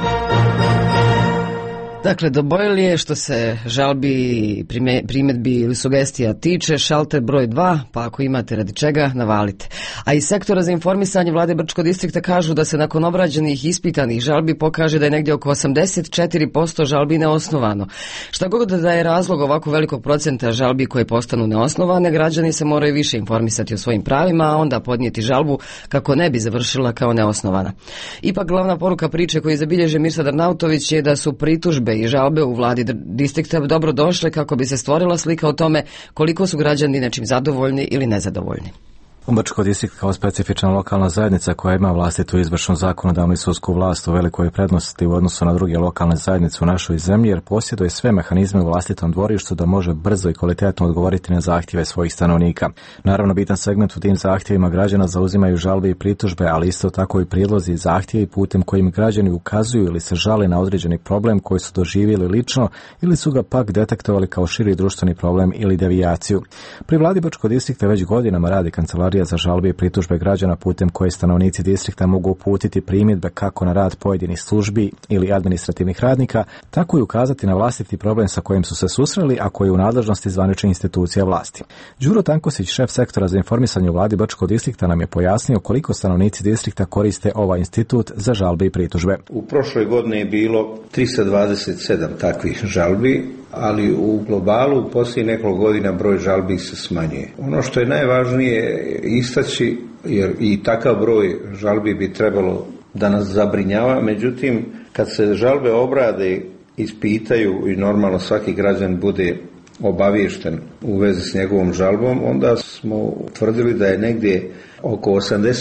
Dakle, Dobojlije, što se žalbi, primjedbi ili sugestija tiče, šalter broj 2, pa ako imate radi čega, navalite. A iz sektora za informisanje vlade Brčkog distrikta kažu da se nakon obrađenih i ispitanih žalbi pokaže da je negdje oko 84% žalbi neosnovano. Šta god da je razlog ovako velikog procenta žalbi koje postanu neosnovane, građani se moraju više informisati o svojim pravima, a onda podnijeti žalbu kako ne bi završila kao neosnovana. Ipak glavna poruka priče koju zabilježe Mirsad Arnautović je da su pritužbe i žalbe u vladi distrikta dobro došle kako bi se stvorila slika o tome koliko su građani nečim zadovoljni ili nezadovoljni. Brčko distrikt kao specifična lokalna zajednica koja ima vlastitu izvršnu zakonodavnu i sudsku vlast u velikoj prednosti u odnosu na druge lokalne zajednice u našoj zemlji jer posjeduje sve mehanizme u vlastitom dvorištu da može brzo i kvalitetno odgovoriti na zahtjeve svojih stanovnika. Naravno, bitan segment u tim zahtjevima građana zauzimaju žalbe i pritužbe, ali isto tako i prijedlozi i zahtjevi putem kojim građani ukazuju ili se žale na određeni problem koji su doživjeli lično ili su ga pak detektovali kao širi društveni problem ili devijaciju. Pri vladi Brčkog distrikta već godinama radi kancelarija za žalbe i pritužbe građana putem koje stanovnici distrikta mogu uputiti primjedbe kako na rad pojedinih službi ili administrativnih radnika, tako i ukazati na vlastiti problem sa kojim su se susreli, a koji je u nadležnosti zvaničnih institucija vlasti. Đuro Tankosić, šef sektora za informisanje u vladi Brčkog distrikta, nam je pojasnio koliko stanovnici distrikta koriste ovaj institut za žalbe i pritužbe. U prošloj godini je bilo 327 takvih žalbi, ali u globalu u posljednjih nekoliko godina broj žalbi se smanjuje. Ono što je najvažnije istaći, jer i takav broj žalbi bi trebalo da nas zabrinjava, međutim kad se žalbe obrade, ispitaju i normalno svaki građan bude obaviješten u vezi s njegovom žalbom, onda smo utvrdili da je negdje oko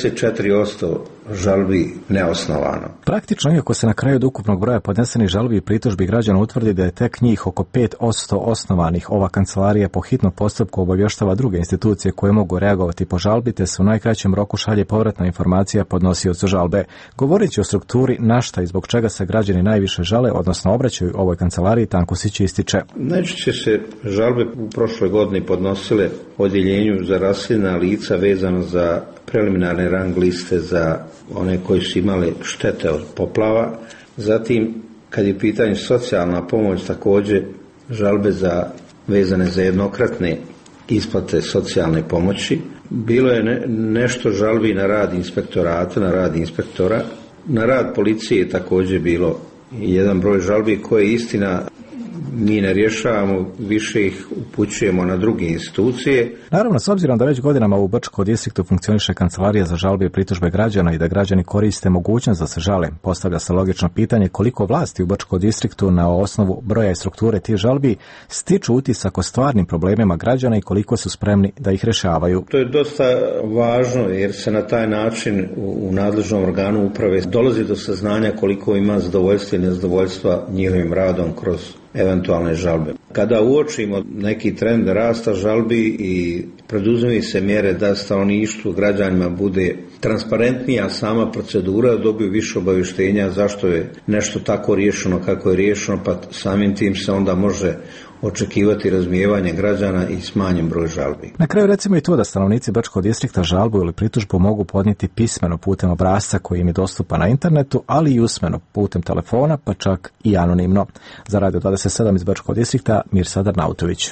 84% žalbi neosnovano. Praktično, iako se na kraju od ukupnog broja podnesenih žalbi i pritužbi građana utvrdi da je tek njih oko 5% osnovanih, ova kancelarija po hitnom postupku obavještava druge institucije koje mogu reagovati po žalbi, te se u najkraćem roku šalje povratna informacija podnosiocu žalbe. Govoreći o strukturi na šta i zbog čega se građani najviše žale, odnosno obraćaju ovoj kancelariji, Tankosić ističe. Najčešće se žalbe u prošloj godini podnosile odjeljenju za raseljena lica vezano za preliminarne rang liste za one koji su imali štete od poplava. Zatim, kad je pitanje socijalna pomoć, također žalbe vezane za jednokratne isplate socijalne pomoći. Bilo je nešto žalbi na rad inspektorata, na rad inspektora. Na rad policije je također bilo jedan broj žalbi koje istina mi ne rješavamo, više ih upućujemo na druge institucije. Naravno, s obzirom da već godinama u Brčkom distriktu funkcioniše kancelarija za žalbe i pritužbe građana i da građani koriste mogućnost da se žale, postavlja se logično pitanje koliko vlasti u Brčkom distriktu na osnovu broja i strukture tih žalbi stiču utisak o stvarnim problemima građana i koliko su spremni da ih rješavaju. To je dosta važno jer se na taj način u nadležnom organu uprave dolazi do saznanja koliko ima zadovoljstva i nezadovoljstva njihovim radom kroz eventualne žalbe. Kada uočimo neki trend rasta žalbi i preduzimaju se mjere da stanovništvu, građanima bude transparentnija sama procedura, dobiju više obavještenja zašto je nešto tako riješeno kako je riješeno, pa samim tim se onda može očekivati razumijevanje građana i smanjen broj žalbi. Na kraju recimo i to da stanovnici Brčkog distrikta žalbu ili pritužbu mogu podnijeti pismeno putem obrasca koji im je dostupan na internetu, ali i usmeno putem telefona, pa čak i anonimno. Za Radio 27 iz Brčkog distrikta, Mirsad Arnautović.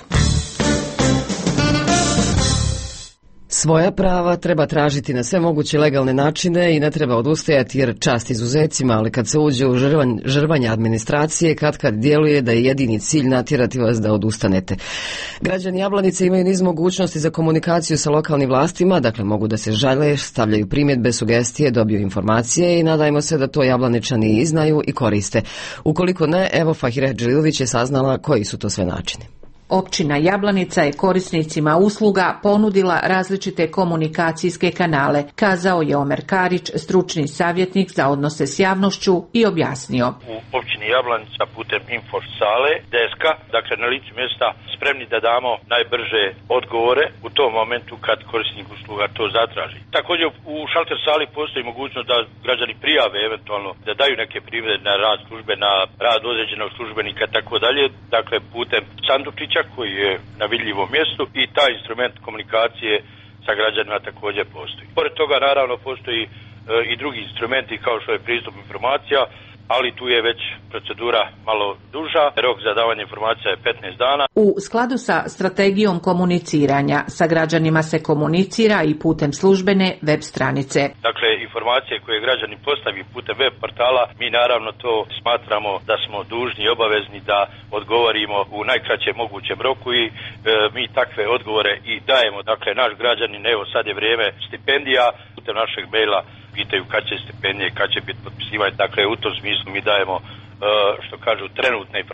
Svoja prava treba tražiti na sve moguće legalne načine i ne treba odustajati jer čast izuzecima, ali kad se uđe u žrvanje administracije, kad djeluje da je jedini cilj natjerati vas da odustanete. Građani Jablanice imaju niz mogućnosti za komunikaciju sa lokalnim vlastima, dakle mogu da se žale, stavljaju primjedbe, sugestije, dobiju informacije i nadajmo se da to Jablaničani i znaju i koriste. Ukoliko ne, evo Fahire Džililović je saznala koji su to sve načini. Općina Jablanica je korisnicima usluga ponudila različite komunikacijske kanale, kazao je Omer Karić, stručni savjetnik za odnose s javnošću i objasnio. U općini Jablanica putem info sale, deska, dakle na licu mjesta spremni da damo najbrže odgovore u tom momentu kad korisnik usluga to zatraži. Također u šalter sali postoji mogućnost da građani prijave eventualno da daju neke primjedbe na rad službe, na rad određenog službenika tako dalje, dakle putem sandučića koji je na vidljivom mjestu i taj instrument komunikacije sa građanima također postoji. Pored toga naravno postoji i drugi instrumenti kao što je pristup informacija, ali tu je već procedura malo duža. Rok za davanje informacija je 15 dana. U skladu sa strategijom komuniciranja sa građanima se komunicira i putem službene web stranice. Dakle, informacije koje građani postavi putem web portala, mi naravno to smatramo da smo dužni i obavezni da odgovorimo u najkraćem mogućem roku i mi takve odgovore i dajemo. Dakle, naš građanin, evo sad je vrijeme stipendija, putem našeg maila pitaju kad će stipendije, kad će biti potpisivanje. Dakle, u tom smislu mi dajemo, što kažu, trenutne informacije.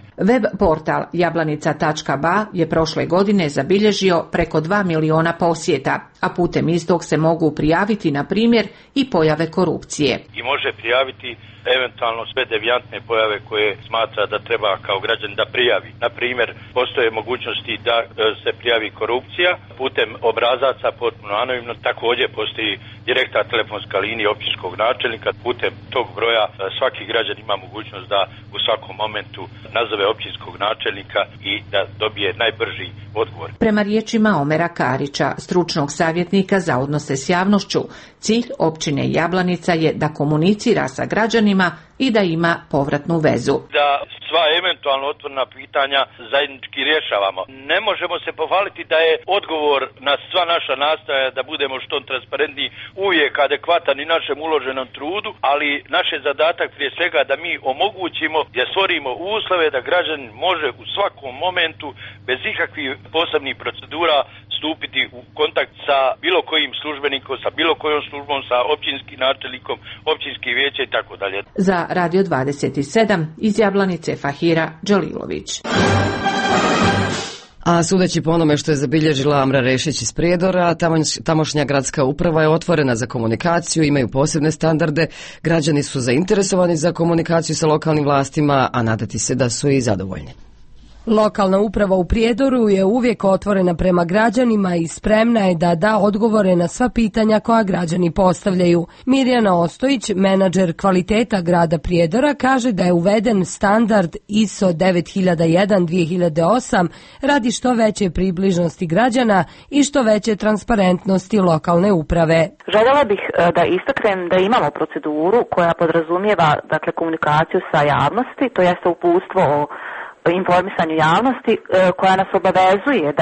Web portal jablanica.ba je prošle godine zabilježio preko 2 miliona posjeta, a putem istog se mogu prijaviti, na primjer, i pojave korupcije. I može prijaviti eventualno sve devijantne pojave koje smatra da treba kao građanin da prijavi. Na primjer, postoje mogućnosti da se prijavi korupcija putem obrazaca potpuno anonimno. Također postoji direktna telefonska linija općinskog načelnika. Putem tog broja svaki građanin ima mogućnost da u svakom momentu nazove općinskog načelnika i da dobije najbrži odgovor. Prema riječima Omera Karića, stručnog savjetnika za odnose s javnošću, cilj općine Jablanica je da komunicira sa građanima i da ima povratnu vezu. Da sva eventualno otvorena pitanja zajednički rješavamo. Ne možemo se pohvaliti da je odgovor na sva naša nastojanja da budemo što transparentniji uvijek adekvatan i našem uloženom trudu, ali naš je zadatak prije svega da mi omogućimo, da stvorimo uslove da građanin može u svakom momentu bez ikakvih posebnih procedura stupiti u kontakt sa bilo kojim službenikom, sa bilo kojom službom, sa općinskim načelnikom, općinskim vijećem i tako dalje. Za Radio 27 iz Jablanice Fahira Đalilović. A sudeći po onome što je zabilježila Amra Rešić iz Prijedora, tamošnja gradska uprava je otvorena za komunikaciju, imaju posebne standarde, građani su zainteresovani za komunikaciju sa lokalnim vlastima, a nadati se da su i zadovoljni. Lokalna uprava u Prijedoru je uvijek otvorena prema građanima i spremna je da da odgovore na sva pitanja koja građani postavljaju. Mirjana Ostojić, menadžer kvaliteta grada Prijedora, kaže da je uveden standard ISO 9001-2008 radi što veće približnosti građana i što veće transparentnosti lokalne uprave. Željela bih da istaknem da imamo proceduru koja podrazumijeva komunikaciju sa javnosti, to jeste uputstvo o informisanju javnosti koja nas obavezuje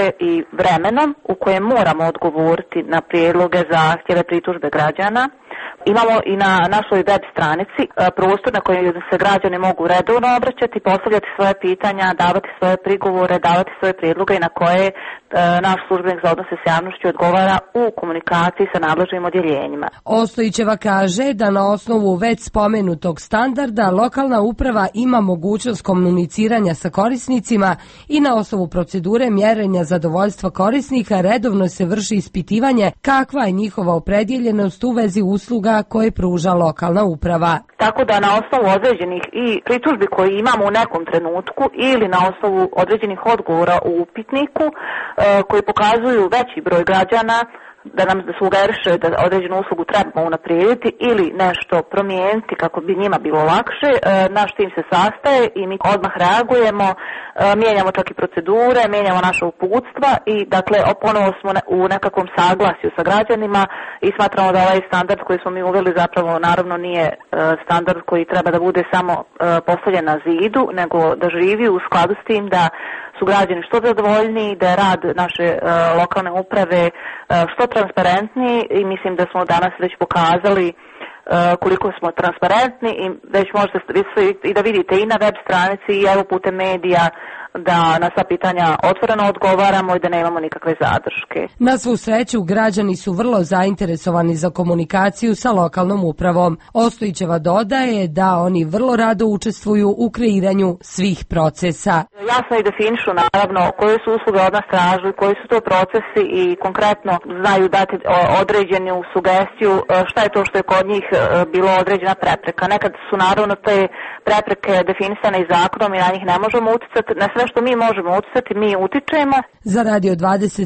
i vremenom u kojem moramo odgovoriti na prijedloge, zahtjeve, pritužbe građana. Imamo i na našoj web stranici prostor na kojem se građani mogu redovno obraćati, postavljati svoje pitanja, davati svoje prigovore, davati svoje prijedloge i na koje naš službenik za odnose s javnošću odgovara u komunikaciji sa nadležnim odjeljenjima. Ostojićeva kaže da na osnovu već spomenutog standarda lokalna uprava ima mogućnost komuniciranja sa korisnicima i na osnovu procedure mjerenja zadovoljstva korisnika redovno se vrši ispitivanje kakva je njihova opredjeljenost u vezi usluga koje pruža lokalna uprava. Tako da na osnovu određenih i pritužbi koje imamo u nekom trenutku ili na osnovu određenih odgovora u upitniku koji pokazuju veći broj građana da nam sugeriše da određenu uslugu trebamo unaprijediti ili nešto promijeniti kako bi njima bilo lakše, naš tim se sastaje i mi odmah reagujemo, mijenjamo čak i procedure, mijenjamo naša uputstva i ponovo smo u nekakvom saglasju sa građanima i smatramo da ovaj standard koji smo mi uveli zapravo naravno nije standard koji treba da bude samo postavljen na zidu, nego da živi u skladu s tim da su građani što zadovoljniji, da je rad naše lokalne uprave što transparentniji i mislim da smo danas već pokazali koliko smo transparentni i već možete i da vidite i na web stranici i evo putem medija da na sva pitanja otvoreno odgovaramo i da nemamo nikakve zadrške. Na svu sreću, građani su vrlo zainteresovani za komunikaciju sa lokalnom upravom. Ostojićeva dodaje da oni vrlo rado učestvuju u kreiranju svih procesa. Jasno i definišu naravno koje su usluge od nas tražili, koji su to procesi i konkretno znaju dati određenu sugestiju šta je to što je kod njih bilo određena prepreka. Nekad su naravno te prepreke definisane i zakonom i na njih ne možemo uticati. Na sve što mi možemo uticati, mi utičemo. Za Radio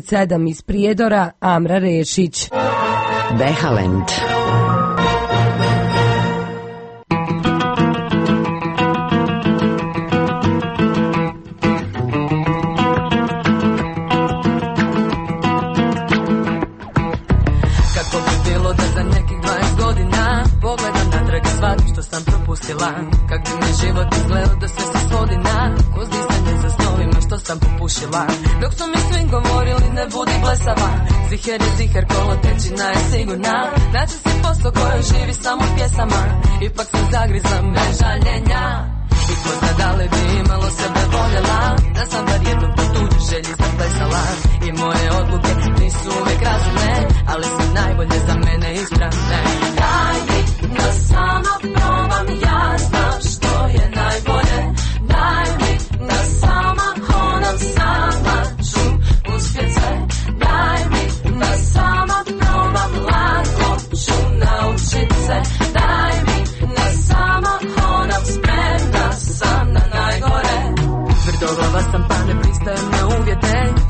27 iz Prijedora, Amra Rešić. Behalend. Kako bi bilo da za nekih 20 godina pogledam natrag i shvatim što sam propustila. Kak bi mi život izgledao da sve se svodi na uzdisanje za snovima što sam popušila. Dok su mi svi govorili ne budi blesava, ziher je ziher, kolotećina je sigurna. Naći si posao koji živi samo pjesama, ipak se zagrizam bez žaljenja. I ko zna da li bi imalo sebe voljela, da sam bar jednom po tuđi želji zaplesala. I moje odluke nisu uvijek razumne, ali su najbolje za mene ispravne. Daj mi da sama probam, ja znam što je najbolje. Daj mi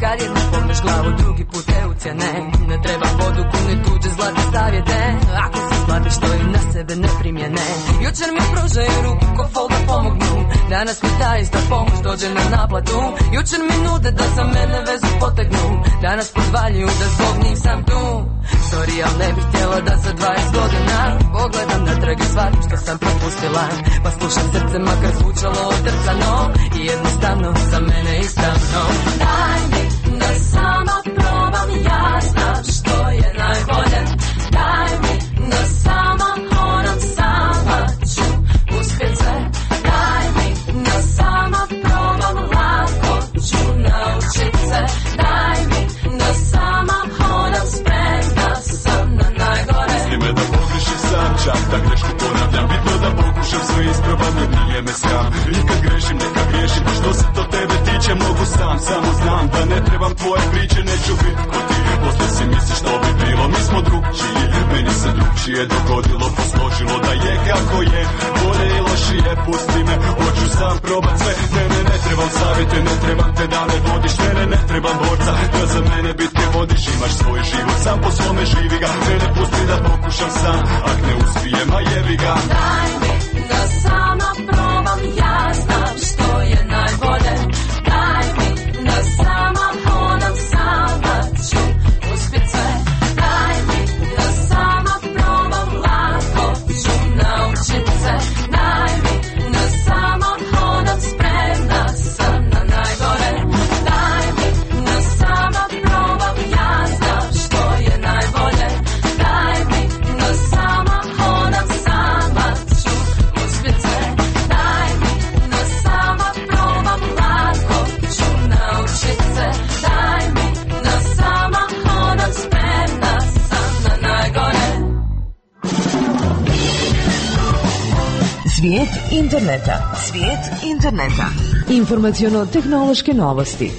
kad jednom pogneš glavu, drugi put te ucjene. Ne treba poduku ni tuđe zlate savjete, ako se shvatiš što im na sebe ne primjene. Jučer mi pružaju ruku ko fol da pomognu, danas mi ta ista pomoć dođe na naplatu. Jučer mi nude da za mene vezu potegnu, danas podvaljuju da zbog njih sam tu. Sorry, al ne bih htjela da za 20 godina pogledam natrag i shvatim što sam propustila. Pa slušam srce makar zvučalo otrcano i jednostavno za mene istavno. Daj mi da sama probam, ja znam što je najbolje. Daj mi da sama hodam, sama ću uspjet sve. Daj mi da sama probam, lako ću naučit se. Daj mi da sama hodam, spremna sam na najgore. Misli me da pogrišim sam, čak da grešku ponavljam. Bitno da pokušam sve isprobam, jer nije me sram. I kad grešim, neka griješim, pa što se to tebe tiče, mogu sam. Samo znam da ne trebam tvoje priče, neću biti ko ti. Poslije si misliš što bi bilo, mi smo drugčiji. Meni se drugčije dogodilo, posložilo da je kako je. Bolje i lošije, pusti me, hoću sam probat sve. Ne trebam savjete, ne trebam te da me vodiš. Ne trebam borca, da za mene bitke vodiš. Imaš svoj život, sam po svome živi ga. Mene pusti da pokušam sam, ak ne uspijem, a jebi ga. Daj mi da sama probam, ja znam što je najbolje. Daj mi da sama hodam, sama ću uspjet sve. Daj mi da sama probam, lako ću naučit se. Daj mi da sama hodam, spremna sam na najgore. Daj mi da sama probam, ja znam što je najbolje. Daj mi da sama hodam, sama ću uspjet sve. Daj mi da sama probam, lako ću naučit se. Daj mi da sama hodam, spremna sam na najgore. Svijet interneta. Svijet interneta. Informaciono-tehnološke novosti.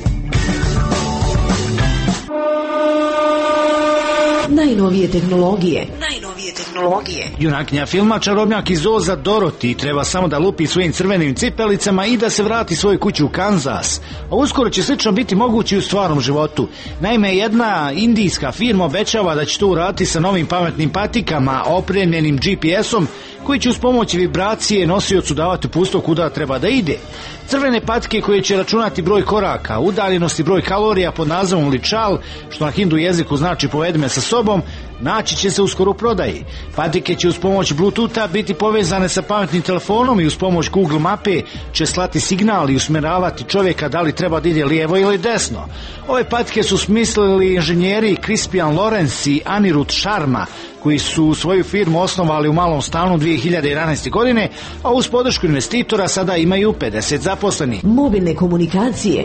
Najnovije tehnologije. Junakinja filma Čarobnjak iz Oza Dorothy treba samo da lupi svojim crvenim cipelicama i da se vrati svoju kuću u Kansas. A uskoro će slično biti moguće i u stvarnom životu. Naime, jedna indijska firma obećava da će to uraditi sa novim pametnim patikama opremljenim GPS-om koji će uz pomoć vibracije nosiocu davati upustvo kuda treba da ide. Crvene patike koje će računati broj koraka, udaljenost i broj kalorija pod nazivom ličal, što na hindu jeziku znači povedi me sa sobom, naći će se uskoro u prodaji. Patike će uz pomoć Bluetootha biti povezane sa pametnim telefonom i uz pomoć Google mape će slati signal i usmjeravati čovjeka da li treba da ide lijevo ili desno. Ove patike su smislili inženjeri Crispian Lorenz i Anirudh Sharma, koji su svoju firmu osnovali u malom stanu 2011. godine, a uz podršku investitora sada imaju 50 zaposlenih. Mobilne komunikacije.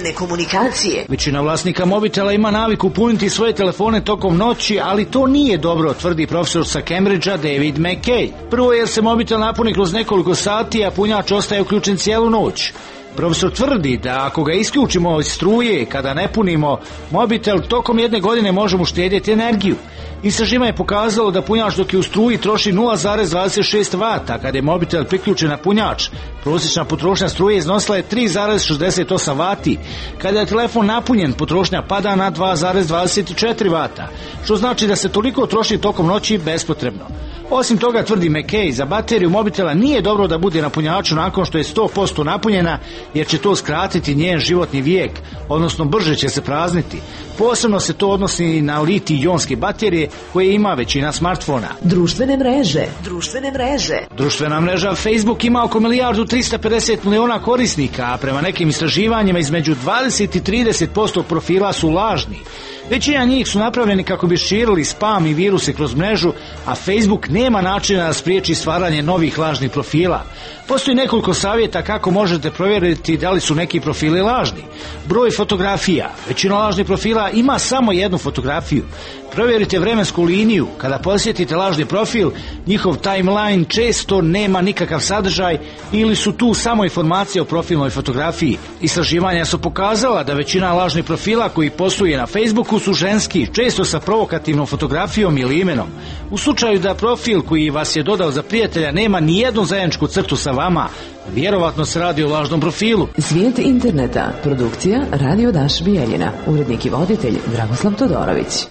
Većina vlasnika mobitela ima naviku puniti svoje telefone tokom noći, ali to nije dobro, tvrdi profesor sa Cambridgea David McKay. Prvo jer se mobitel napuni kroz nekoliko sati, a punjač ostaje uključen cijelu noć. Profesor tvrdi da ako ga isključimo iz struje kada ne punimo mobitel, tokom jedne godine možemo uštedjeti energiju. Istraživanje je pokazalo da punjač dok je u struji troši 0,26 vata, kada je mobitel priključen na punjač. Prosječna potrošnja struje iznosila je 3,68 vati. Kada je telefon napunjen, potrošnja pada na 2,24 vata, što znači da se toliko troši tokom noći bespotrebno. Osim toga, tvrdi McKay, za bateriju mobitela nije dobro da bude na punjaču nakon što je 100% napunjena, jer će to skratiti njen životni vijek, odnosno brže će se prazniti. Posebno se to odnosi na litij-ionske baterije koje ima većina smartfona. Društvene mreže. Društvena mreža Facebook ima oko 1.350 miliona korisnika, a prema nekim istraživanjima između 20 i 30% profila su lažni. Većina njih su napravljeni kako bi širili spam i viruse kroz mrežu, a Facebook nema načina da spriječi stvaranje novih lažnih profila. Postoji nekoliko savjeta kako možete provjeriti da li su neki profili lažni. Broj fotografija. Većina lažnih profila ima samo jednu fotografiju. Provjerite vremensku liniju. Kada posjetite lažni profil, njihov timeline često nema nikakav sadržaj ili su tu samo informacije o profilnoj fotografiji. Istraživanja su pokazala da većina lažnih profila koji postoje na Facebooku su ženski, često sa provokativnom fotografijom ili imenom. U slučaju da profil koji vas je dodao za prijatelja nema nijednu zajedničku crtu sa vama, vjerovatno se radi o lažnom profilu. Svijet interneta. Produkcija Radio Daš Bijeljina. Urednik i voditelj Dragoslav Todorović.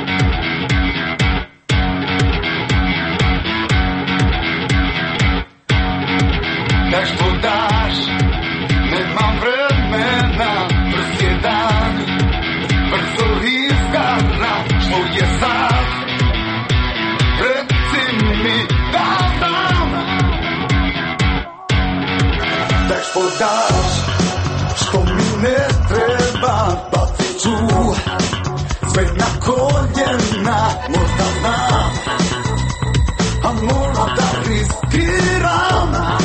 Nešto daš, nemam vremena, brz je dan, brzo izgara, što je sad, reci mi da znam. Nešto daš, što mi ne treba, bacit ću sve na koljena, možda znam, a možda riskiram.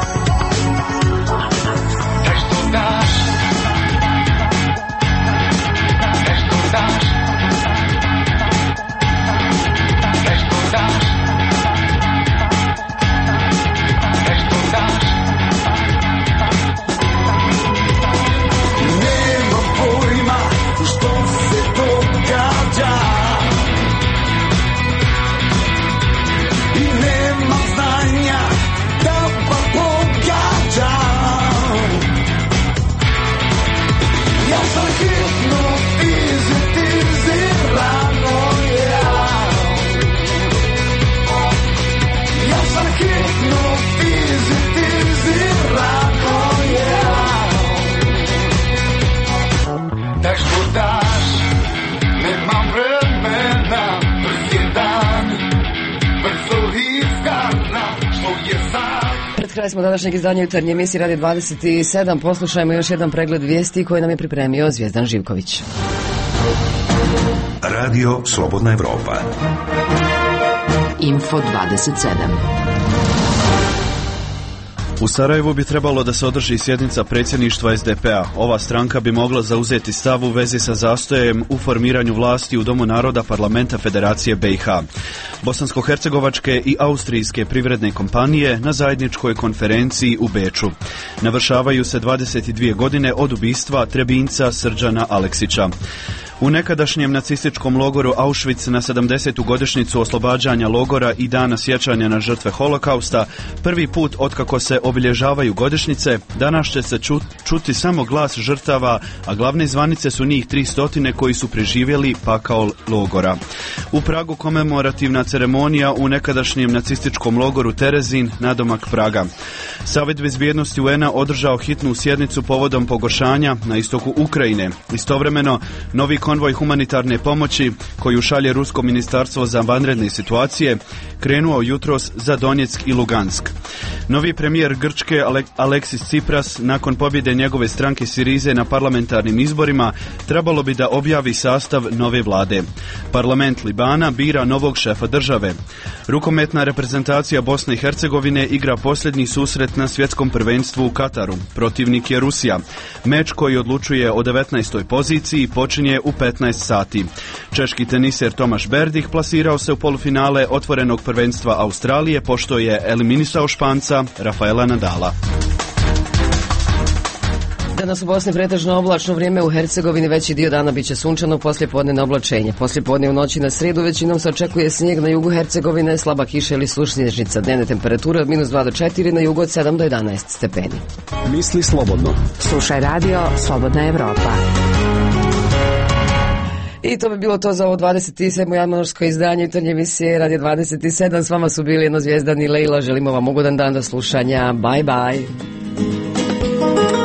Kraj smo današnjeg izdanja jutarnje emisije Radio 27. Poslušajmo još jedan pregled vijesti koji nam je pripremio Zvijezdan Živković. Radio Slobodna Evropa. Info 27. U Sarajevu bi trebalo da se održi sjednica predsjedništva SDP-a. Ova stranka bi mogla zauzeti stav u vezi sa zastojem u formiranju vlasti u Domu naroda Parlamenta Federacije BiH. Bosansko-hercegovačke i austrijske privredne kompanije na zajedničkoj konferenciji u Beču. Navršavaju se 22 godine od ubistva Trebinjca Srđana Aleksića. U nekadašnjem nacističkom logoru Auschwitz na 70. godišnjicu oslobađanja logora i dana sjećanja na žrtve holokausta, prvi put otkako se obilježavaju godišnjice, danas će se čuti samo glas žrtava, a glavne zvanice su njih 300 koji su preživjeli pakao logora. U Pragu komemorativna ceremonija u nekadašnjem nacističkom logoru Terezin, nadomak Praga. Savjet bezbjednosti UN-a održao hitnu sjednicu povodom pogoršanja na istoku Ukrajine. Istovremeno, novi konvoj humanitarne pomoći koju šalje Rusko ministarstvo za vanredne situacije krenuo jutros za Donjeck i Lugansk. Novi premijer Grčke Aleksis Tsipras nakon pobjede njegove stranke Sirize na parlamentarnim izborima trebalo bi da objavi sastav nove vlade. Parlament Libana bira novog šefa države. Rukometna reprezentacija Bosne i Hercegovine igra posljednji susret na svjetskom prvenstvu u Kataru. Protivnik je Rusija. Meč koji odlučuje o 19. poziciji počinje u 15 sati. Češki teniser Tomaš Berdih plasirao se u polufinale otvorenog prvenstva Australije pošto je eliminisao Španca Rafaela Nadala. Danas u Bosni pretežno oblačno vrijeme, u Hercegovini veći dio dana biće sunčano, poslijepodne oblačenje. Poslijepodne u noći na srijedu većinom se očekuje snijeg na jugu Hercegovine, slaba kiša ili snježnica. Dnevne temperature od -2 do 4, na jugu od 7 do 11 stepeni. Misli slobodno. Slušaj Radio Slobodna Evropa. I to bi bilo to za ovo 27. januarsko izdanje jutarnje emisije Radio 27. S vama su bili Zvijezdan i Lejla. Želimo vam ugodan dan do slušanja. Bye bye.